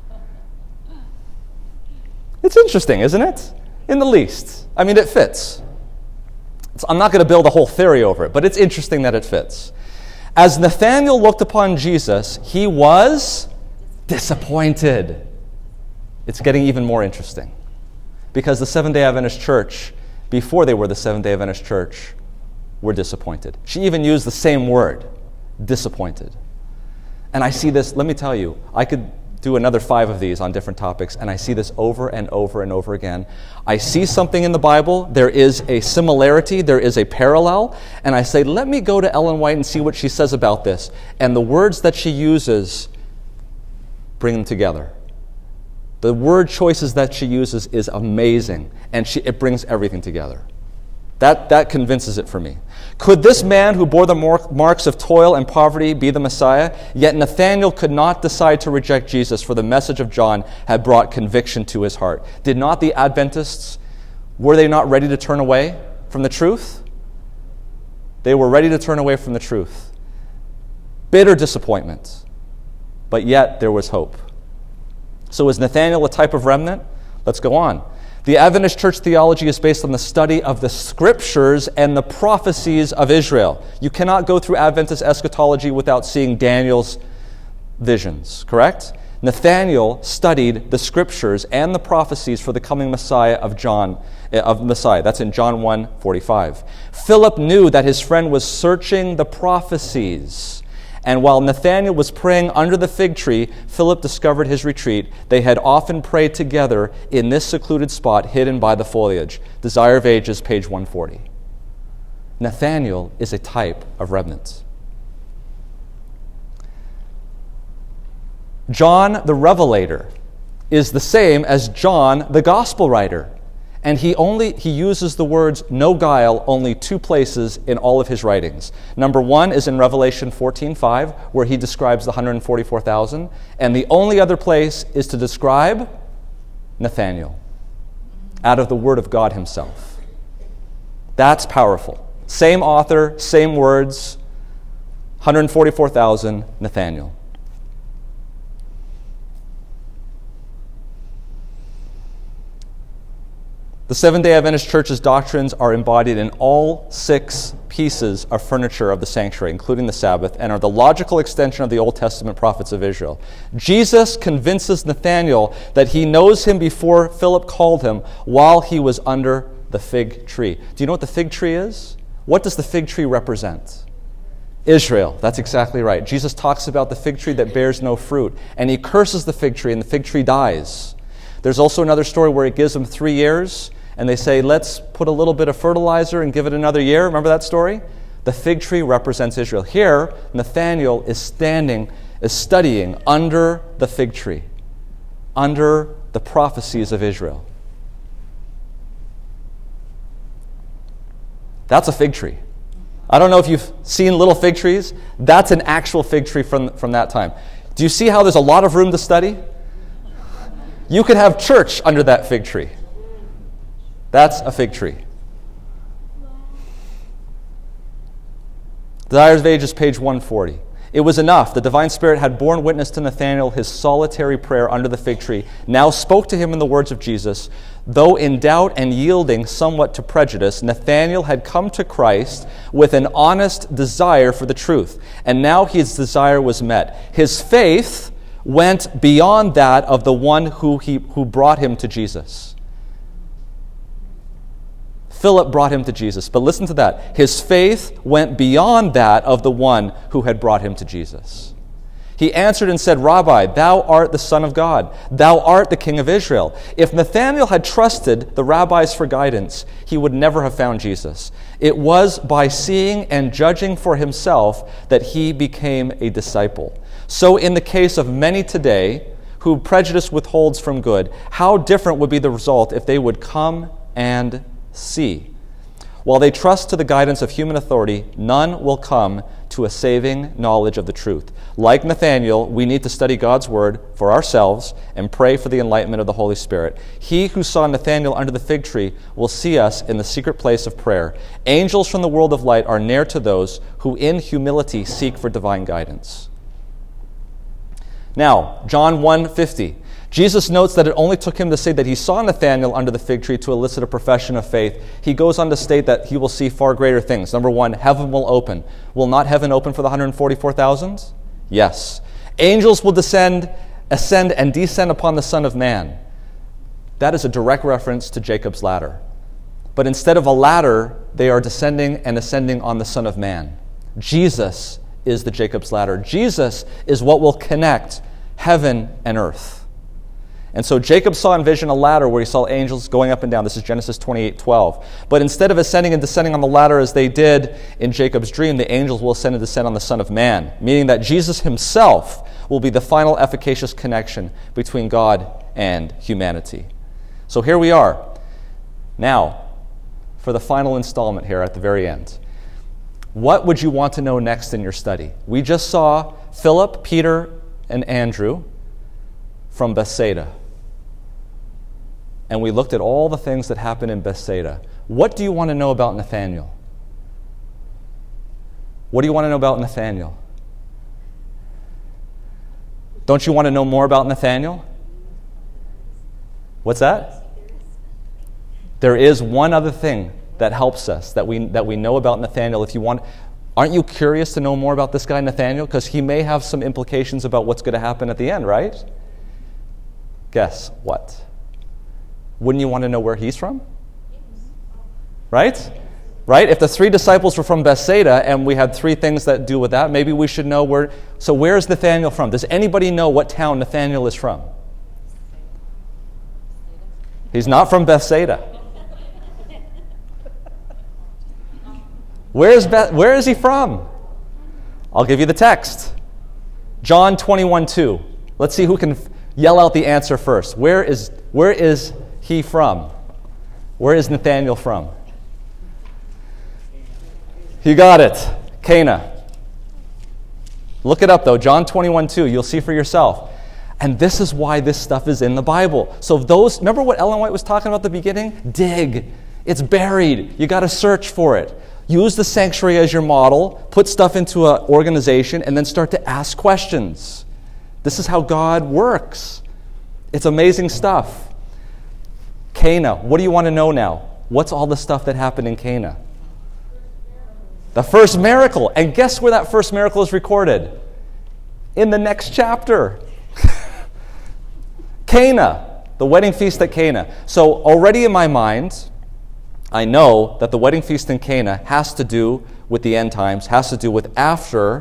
It's interesting, isn't it? In the least. I mean, it fits. I'm not going to build a whole theory over it, but it's interesting that it fits. As Nathanael looked upon Jesus, he was disappointed. It's getting even more interesting. Because the Seventh-day Adventist Church, before they were the Seventh-day Adventist Church, were disappointed. She even used the same word, disappointed. And I see this, let me tell you, I could do another 5 of these on different topics, and I see this over and over and over again. I see something in the Bible, there is a similarity, there is a parallel, and I say, let me go to Ellen White and see what she says about this. And the words that she uses bring them together. The word choices that she uses is amazing, and it brings everything together. That convinces it for me. Could this man who bore the marks of toil and poverty be the Messiah? Yet Nathanael could not decide to reject Jesus, for the message of John had brought conviction to his heart. Did not the Adventists, were they not ready to turn away from the truth? They were ready to turn away from the truth. Bitter disappointment. But yet there was hope. So is Nathanael a type of remnant? Let's go on. The Adventist church theology is based on the study of the scriptures and the prophecies of Israel. You cannot go through Adventist eschatology without seeing Daniel's visions, correct? Nathanael studied the scriptures and the prophecies for the coming Messiah of Messiah. That's in John 1:45. Philip knew that his friend was searching the prophecies. And while Nathanael was praying under the fig tree, Philip discovered his retreat. They had often prayed together in this secluded spot hidden by the foliage. Desire of Ages, page 140. Nathanael is a type of remnant. John the Revelator is the same as John the Gospel writer. And he uses the words no guile only 2 places in all of his writings. Number 1 is in Revelation 14:5, where he describes the 144,000. And the only other place is to describe Nathanael out of the Word of God himself. That's powerful. Same author, same words, 144,000, Nathanael. The Seventh-day Adventist Church's doctrines are embodied in all 6 pieces of furniture of the sanctuary, including the Sabbath, and are the logical extension of the Old Testament prophets of Israel. Jesus convinces Nathanael that he knows him before Philip called him while he was under the fig tree. Do you know what the fig tree is? What does the fig tree represent? Israel. That's exactly right. Jesus talks about the fig tree that bears no fruit, and he curses the fig tree, and the fig tree dies. There's also another story where it gives them 3 years, and they say, let's put a little bit of fertilizer and give it another year. Remember that story? The fig tree represents Israel. Here, Nathanael is studying under the fig tree, under the prophecies of Israel. That's a fig tree. I don't know if you've seen little fig trees. That's an actual fig tree from that time. Do you see how there's a lot of room to study? You could have church under that fig tree. That's a fig tree. Desires of Ages, page 140. It was enough. The divine Spirit had borne witness to Nathanael. His solitary prayer under the fig tree now spoke to him in the words of Jesus. Though in doubt and yielding somewhat to prejudice, Nathanael had come to Christ with an honest desire for the truth. And now his desire was met. His faith went beyond that of the one who brought him to Jesus. Philip brought him to Jesus. But listen to that. His faith went beyond that of the one who had brought him to Jesus. He answered and said, Rabbi, thou art the Son of God. Thou art the King of Israel. If Nathanael had trusted the rabbis for guidance, he would never have found Jesus. It was by seeing and judging for himself that he became a disciple. So in the case of many today who prejudice withholds from good, how different would be the result if they would come and see. While they trust to the guidance of human authority, none will come to a saving knowledge of the truth. Like Nathanael, we need to study God's word for ourselves and pray for the enlightenment of the Holy Spirit. He who saw Nathanael under the fig tree will see us in the secret place of prayer. Angels from the world of light are near to those who in humility seek for divine guidance. Now, John 1:50. Jesus notes that it only took him to say that he saw Nathanael under the fig tree to elicit a profession of faith. He goes on to state that he will see far greater things. Number one, heaven will open. Will not heaven open for the 144,000? Yes. Angels will ascend and descend upon the Son of Man. That is a direct reference to Jacob's ladder. But instead of a ladder, they are descending and ascending on the Son of Man. Jesus is the Jacob's ladder. Jesus is what will connect heaven and earth. And so Jacob saw in vision a ladder where he saw angels going up and down. This is Genesis 28:12. But instead of ascending and descending on the ladder as they did in Jacob's dream, the angels will ascend and descend on the Son of Man, meaning that Jesus himself will be the final efficacious connection between God and humanity. So here we are. Now, for the final installment here at the very end. What would you want to know next in your study? We just saw Philip, Peter, and Andrew from Bethsaida. And we looked at all the things that happened in Bethsaida. What do you want to know about Nathanael? What do you want to know about Nathanael? Don't you want to know more about Nathanael? What's that? There is one other thing that helps us, that we know about Nathanael. If you want, aren't you curious to know more about this guy Nathanael? Because he may have some implications about what's going to happen at the end, right? Guess what? Wouldn't you want to know where he's from? Right? Right? If the three disciples were from Bethsaida and we had three things that do with that, maybe we should know where. So where is Nathanael from? Does anybody know what town Nathanael is from? He's not from Bethsaida. Where is he from? I'll give you the text. John 21:2. Let's see who can yell out the answer first. Where is he from? Where is Nathanael from? You got it. Cana. Look it up though. John 21:2. You'll see for yourself. And this is why this stuff is in the Bible. So remember what Ellen White was talking about at the beginning? Dig. It's buried. You got to search for it. Use the sanctuary as your model, put stuff into an organization, and then start to ask questions. This is how God works. It's amazing stuff. Cana, what do you want to know now? What's all the stuff that happened in Cana? The first miracle. And guess where that first miracle is recorded? In the next chapter. Cana, the wedding feast at Cana. So already in my mind, I know that the wedding feast in Cana has to do with the end times, has to do with after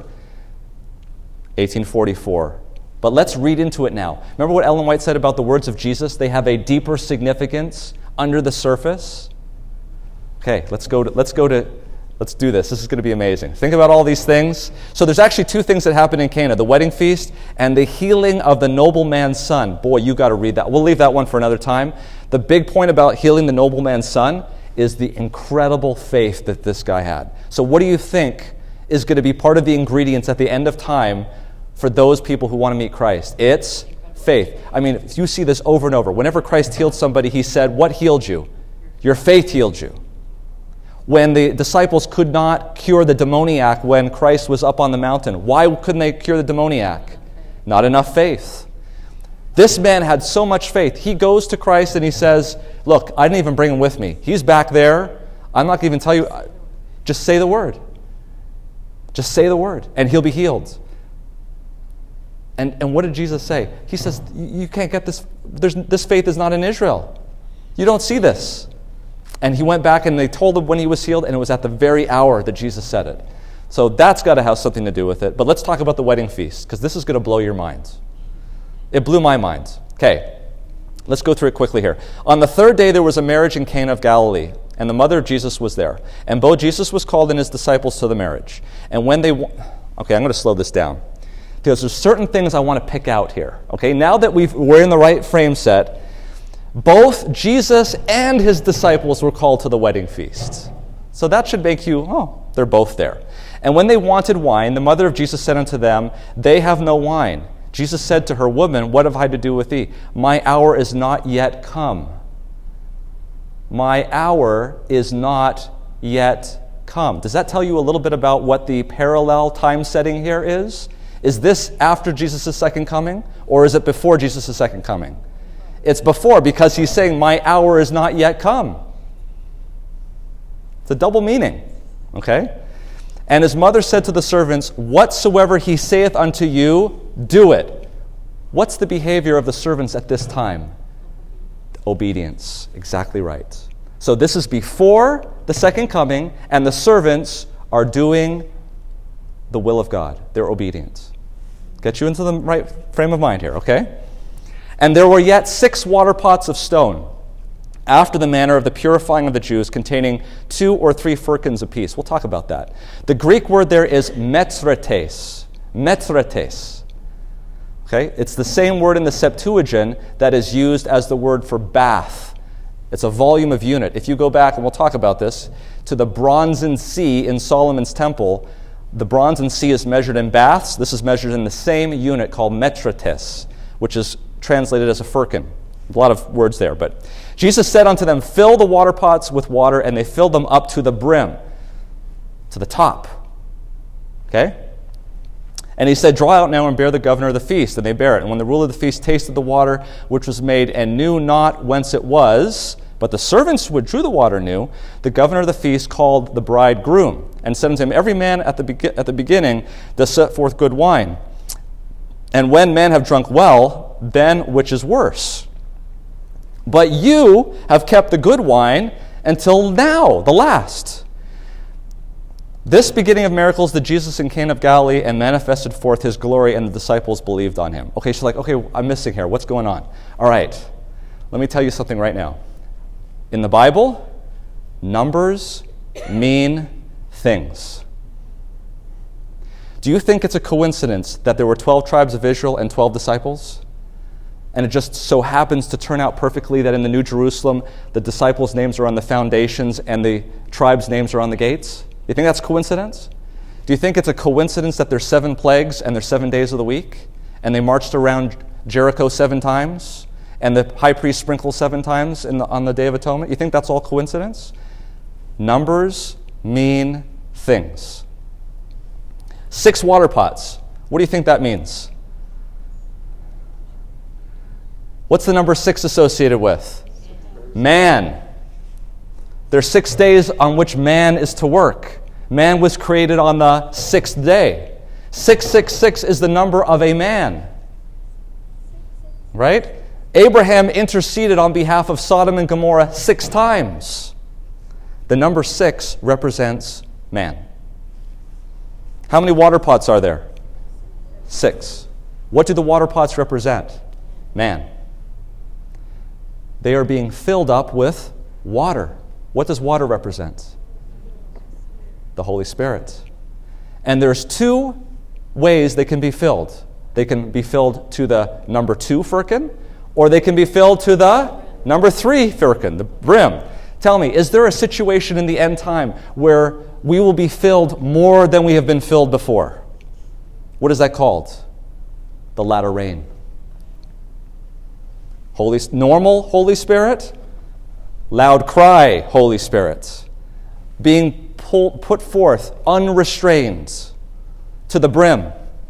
1844. But let's read into it now. Remember what Ellen White said about the words of Jesus? They have a deeper significance under the surface. Okay, let's do this. This is going to be amazing. Think about all these things. So there's actually two things that happen in Cana, the wedding feast and the healing of the nobleman's son. Boy, you got to read that. We'll leave that one for another time. The big point about healing the nobleman's son is the incredible faith that this guy had. So what do you think is going to be part of the ingredients at the end of time for those people who want to meet Christ? It's faith. I mean, if you see this over and over. Whenever Christ healed somebody, he said, what healed you? Your faith healed you. When the disciples could not cure the demoniac when Christ was up on the mountain, why couldn't they cure the demoniac? Not enough faith. This man had so much faith. He goes to Christ and he says, look, I didn't even bring him with me. He's back there. I'm not going to even tell you. Just say the word. Just say the word and he'll be healed. And what did Jesus say? He says, you can't get this. This faith is not in Israel. You don't see this. And he went back and they told him when he was healed, and it was at the very hour that Jesus said it. So that's got to have something to do with it. But let's talk about the wedding feast, because this is going to blow your mind. It blew my mind. Okay, let's go through it quickly here. On the third day, there was a marriage in Cana of Galilee, and the mother of Jesus was there. And both Jesus was called and his disciples to the marriage. And when they... Okay, I'm going to slow this down, because there's certain things I want to pick out here. Okay, now that we're in the right frame set, Both Jesus and his disciples were called to the wedding feast. So that should make you, they're both there. And when they wanted wine, the mother of Jesus said unto them, They have no wine. Jesus said to her, Woman, what have I to do with thee? My hour is not yet come. My hour is not yet come. Does that tell you a little bit about what the parallel time setting here is? Is this after Jesus' second coming, or is it before Jesus' second coming? It's before, because he's saying, my hour is not yet come. It's a double meaning, okay? And his mother said to the servants, Whatsoever he saith unto you, do it. What's the behavior of the servants at this time? Obedience. Exactly right. So this is before the second coming, and the servants are doing the will of God. They're obedient. Get you into the right frame of mind here, okay? And there were yet 6 water pots of stone, after the manner of the purifying of the Jews, containing 2 or 3 firkins apiece. We'll talk about that. The Greek word there is metrites. Metrites. Okay? It's the same word in the Septuagint that is used as the word for bath. It's a volume of unit. If you go back, and we'll talk about this, to the Bronzen Sea in Solomon's temple, the Bronzen Sea is measured in baths. This is measured in the same unit called metrites, which is translated as a firkin. A lot of words there, but Jesus said unto them, Fill the water pots with water, and they filled them up to the brim, to the top. Okay? And he said, Draw out now and bear the governor of the feast. And they bear it. And when the ruler of the feast tasted the water which was made, and knew not whence it was, but the servants which drew the water knew, the governor of the feast called the bridegroom, and said unto him, Every man at the beginning does set forth good wine. And when men have drunk well, then which is worse? But you have kept the good wine until now, the last. This beginning of miracles did Jesus in Cana of Galilee, and manifested forth his glory, and the disciples believed on him. Okay, so I'm missing here. What's going on? All right, let me tell you something right now. In the Bible, numbers mean things. Do you think it's a coincidence that there were 12 tribes of Israel and 12 disciples? And it just so happens to turn out perfectly that in the New Jerusalem, the disciples' names are on the foundations and the tribes' names are on the gates? You think that's coincidence? Do you think it's a coincidence that there's 7 plagues and there's 7 days of the week, and they marched around Jericho 7 times, and the high priest sprinkled 7 times on the Day of Atonement? You think that's all coincidence? Numbers mean things. 6 water pots. What do you think that means? What's the number 6 associated with? Man. There's 6 days on which man is to work. Man was created on the 6th day. 666 is the number of a man. Right? Abraham interceded on behalf of Sodom and Gomorrah 6 times. The number 6 represents man. How many water pots are there? 6. What do the water pots represent? Man. They are being filled up with water. What does water represent? The Holy Spirit. And there's 2 ways they can be filled. They can be filled to the number 2 firkin, or they can be filled to the number 3 firkin, the brim. Tell me, is there a situation in the end time where we will be filled more than we have been filled before? What is that called? The latter rain. Normal Holy Spirit, loud cry Holy Spirit, being put forth unrestrained to the brim.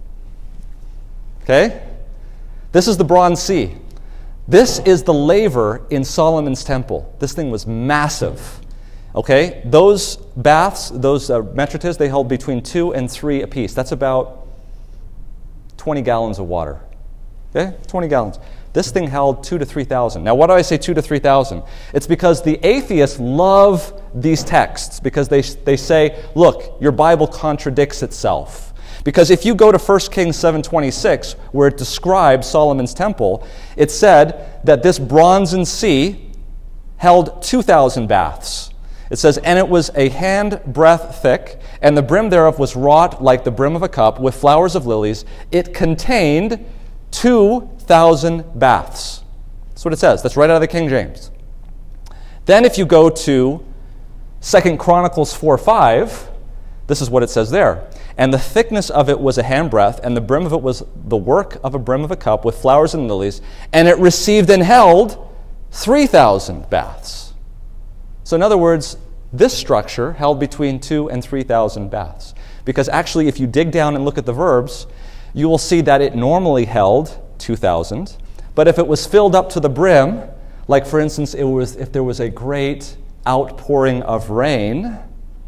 Okay? This is the Bronze Sea. This is the laver in Solomon's temple. This thing was massive. Okay? Those baths, those metrites, they held between 2 and 3 apiece. That's about 20 gallons of water. Okay? 20 gallons. This thing held 2,000 to 3,000. Now, why do I say 2,000 to 3,000? It's because the atheists love these texts because they say, look, your Bible contradicts itself. Because if you go to 1 Kings 7:26, where it describes Solomon's temple, it said that this Bronzen Sea held 2,000 baths. It says, and it was a handbreadth thick, and the brim thereof was wrought like the brim of a cup with flowers of lilies. It contained 2,000 baths. That's what it says. That's right out of the King James. Then if you go to 2 Chronicles 4:5, this is what it says there. And the thickness of it was a handbreadth, and the brim of it was the work of a brim of a cup with flowers and lilies, and it received and held 3,000 baths. So in other words, this structure held between 2,000 and 3,000 baths. Because actually, if you dig down and look at the verbs, you will see that it normally held 2,000. But if it was filled up to the brim, like for instance, if there was a great outpouring of rain,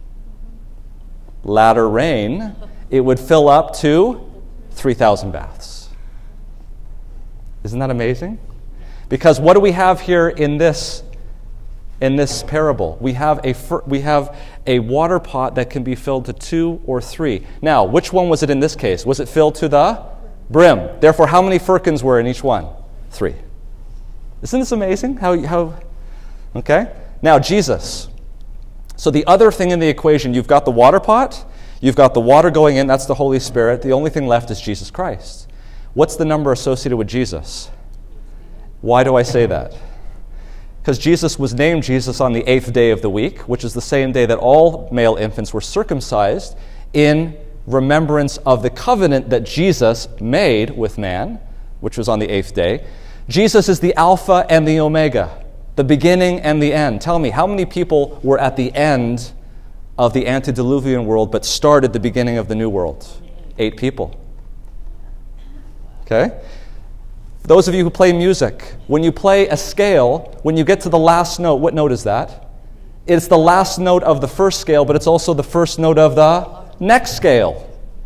latter rain, it would fill up to 3,000 baths. Isn't that amazing? Because what do we have here in this parable? We have a water pot that can be filled to 2 or 3. Now, which one was it in this case? Was it filled to the brim? Therefore, how many firkins were in each one? 3. Isn't this amazing? Okay? Now, Jesus. So the other thing in the equation, you've got the water pot, you've got the water going in, that's the Holy Spirit. The only thing left is Jesus Christ. What's the number associated with Jesus? Why do I say that? Because Jesus was named Jesus on the 8th day of the week, which is the same day that all male infants were circumcised in remembrance of the covenant that Jesus made with man, which was on the 8th day. Jesus is the Alpha and the Omega, the beginning and the end. Tell me, how many people were at the end of the antediluvian world but started the beginning of the new world? 8 people. Okay? Those of you who play music, when you play a scale, when you get to the last note, what note is that? It's the last note of the first scale, but it's also the first note of the next scale.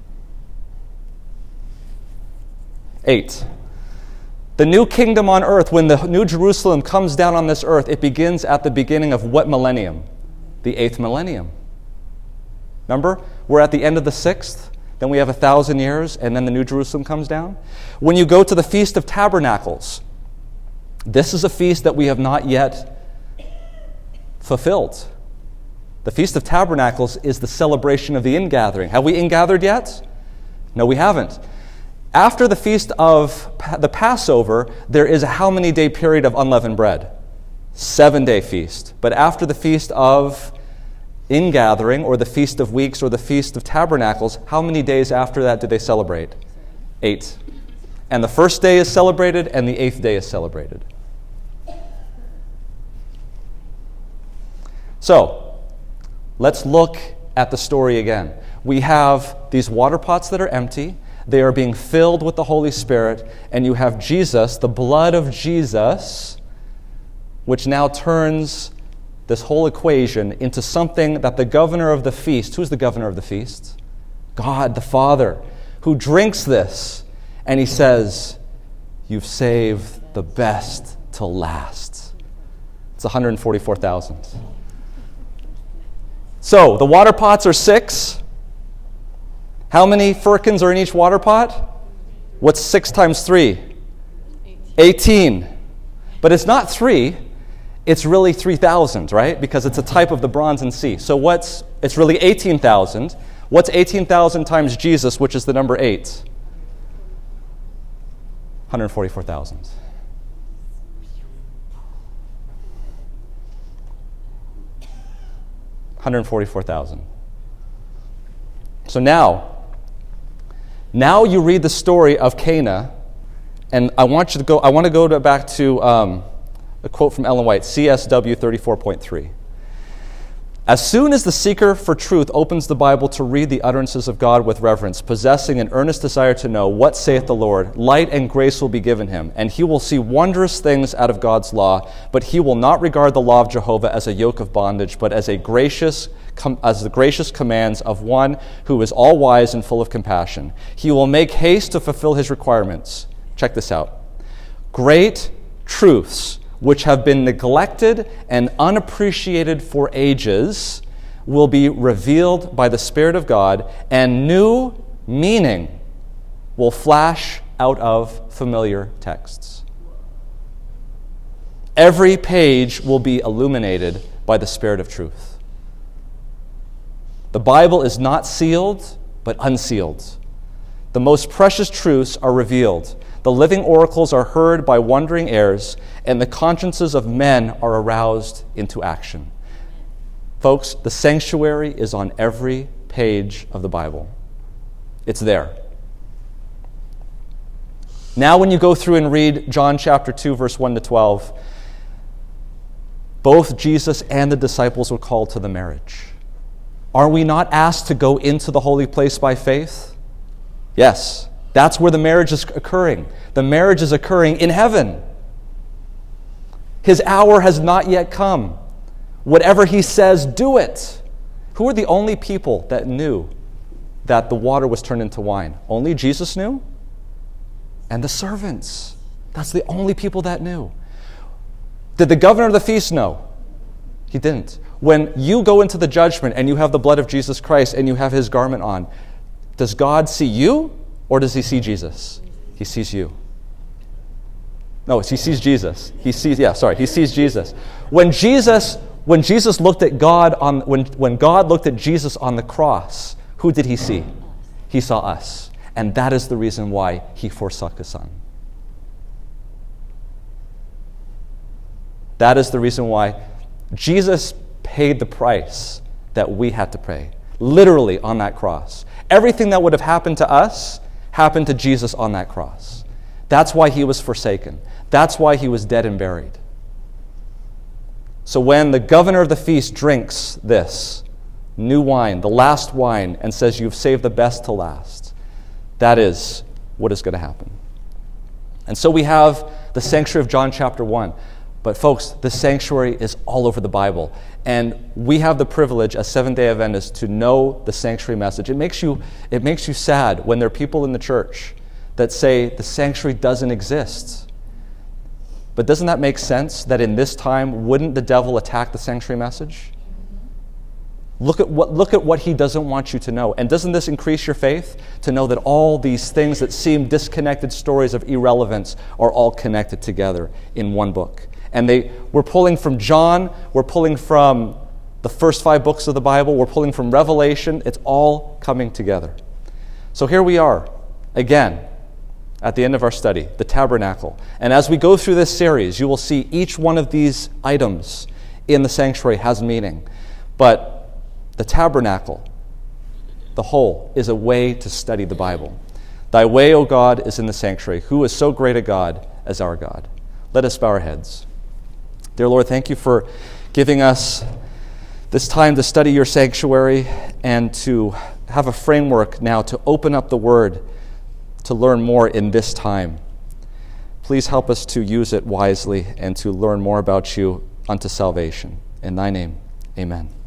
8. The new kingdom on earth, when the new Jerusalem comes down on this earth, it begins at the beginning of what millennium? The 8th millennium. Remember? We're at the end of the 6th. Then we have 1,000 years, and then the New Jerusalem comes down. When you go to the Feast of Tabernacles, this is a feast that we have not yet fulfilled. The Feast of Tabernacles is the celebration of the ingathering. Have we ingathered yet? No, we haven't. After the Feast of the Passover, there is a how many day period of unleavened bread? 7-day feast. But after the Feast of Ingathering, or the Feast of Weeks, or the Feast of Tabernacles, how many days after that do they celebrate? 8. And the first day is celebrated, and the 8th day is celebrated. So, let's look at the story again. We have these water pots that are empty. They are being filled with the Holy Spirit, and you have Jesus, the blood of Jesus, which now turns this whole equation into something that the governor of the feast, who's the governor of the feast? God the Father, who drinks this, and he says, you've saved the best till last. It's 144,000. So, the water pots are 6. How many firkins are in each water pot? What's 6 times 3? 18. But it's not 3. It's really 3,000, right? Because it's a type of the Bronze Sea. So it's really 18,000. What's 18,000 times Jesus, which is the number 8? 144,000. $144,000. So now you read the story of Cana, and I want to go back to a quote from Ellen White, CSW 34.3. As soon as the seeker for truth opens the Bible to read the utterances of God with reverence, possessing an earnest desire to know what saith the Lord, light and grace will be given him, and he will see wondrous things out of God's law, but he will not regard the law of Jehovah as a yoke of bondage, but as the gracious commands of one who is all wise and full of compassion. He will make haste to fulfill his requirements. Check this out. Great truths which have been neglected and unappreciated for ages, will be revealed by the Spirit of God, and new meaning will flash out of familiar texts. Every page will be illuminated by the Spirit of truth. The Bible is not sealed, but unsealed. The most precious truths are revealed. The living oracles are heard by wondering heirs, and the consciences of men are aroused into action. Folks, the sanctuary is on every page of the Bible. It's there. Now when you go through and read John chapter 2, verse 1 to 12, both Jesus and the disciples were called to the marriage. Are we not asked to go into the holy place by faith? Yes. That's where the marriage is occurring. The marriage is occurring in heaven. His hour has not yet come. Whatever he says, do it. Who are the only people that knew that the water was turned into wine? Only Jesus knew? And the servants. That's the only people that knew. Did the governor of the feast know? He didn't. When you go into the judgment and you have the blood of Jesus Christ and you have his garment on, does God see you or does he see Jesus? He sees you. No, he sees Jesus. He sees Jesus. When Jesus looked at God when God looked at Jesus on the cross, who did he see? He saw us. And that is the reason why he forsook his son. That is the reason why Jesus paid the price that we had to pay, literally on that cross. Everything that would have happened to us happened to Jesus on that cross. That's why he was forsaken. That's why he was dead and buried. So when the governor of the feast drinks this new wine, the last wine, and says, "You've saved the best to last," that is what is going to happen. And so we have the sanctuary of John chapter 1. But folks, the sanctuary is all over the Bible. And we have the privilege as Seventh-day Adventists to know the sanctuary message. It makes you sad when there are people in the church that say the sanctuary doesn't exist. But doesn't that make sense that in this time, wouldn't the devil attack the sanctuary message? Look at what he doesn't want you to know. And doesn't this increase your faith to know that all these things that seem disconnected stories of irrelevance are all connected together in one book? And we're pulling from John, we're pulling from the first 5 books of the Bible, we're pulling from Revelation. It's all coming together. So here we are, again, at the end of our study, the tabernacle. And as we go through this series, you will see each one of these items in the sanctuary has meaning. But the tabernacle, the whole, is a way to study the Bible. Thy way, O God, is in the sanctuary. Who is so great a God as our God? Let us bow our heads. Dear Lord, thank you for giving us this time to study your sanctuary and to have a framework now to open up the Word to learn more in this time. Please help us to use it wisely and to learn more about you unto salvation. In thy name, amen.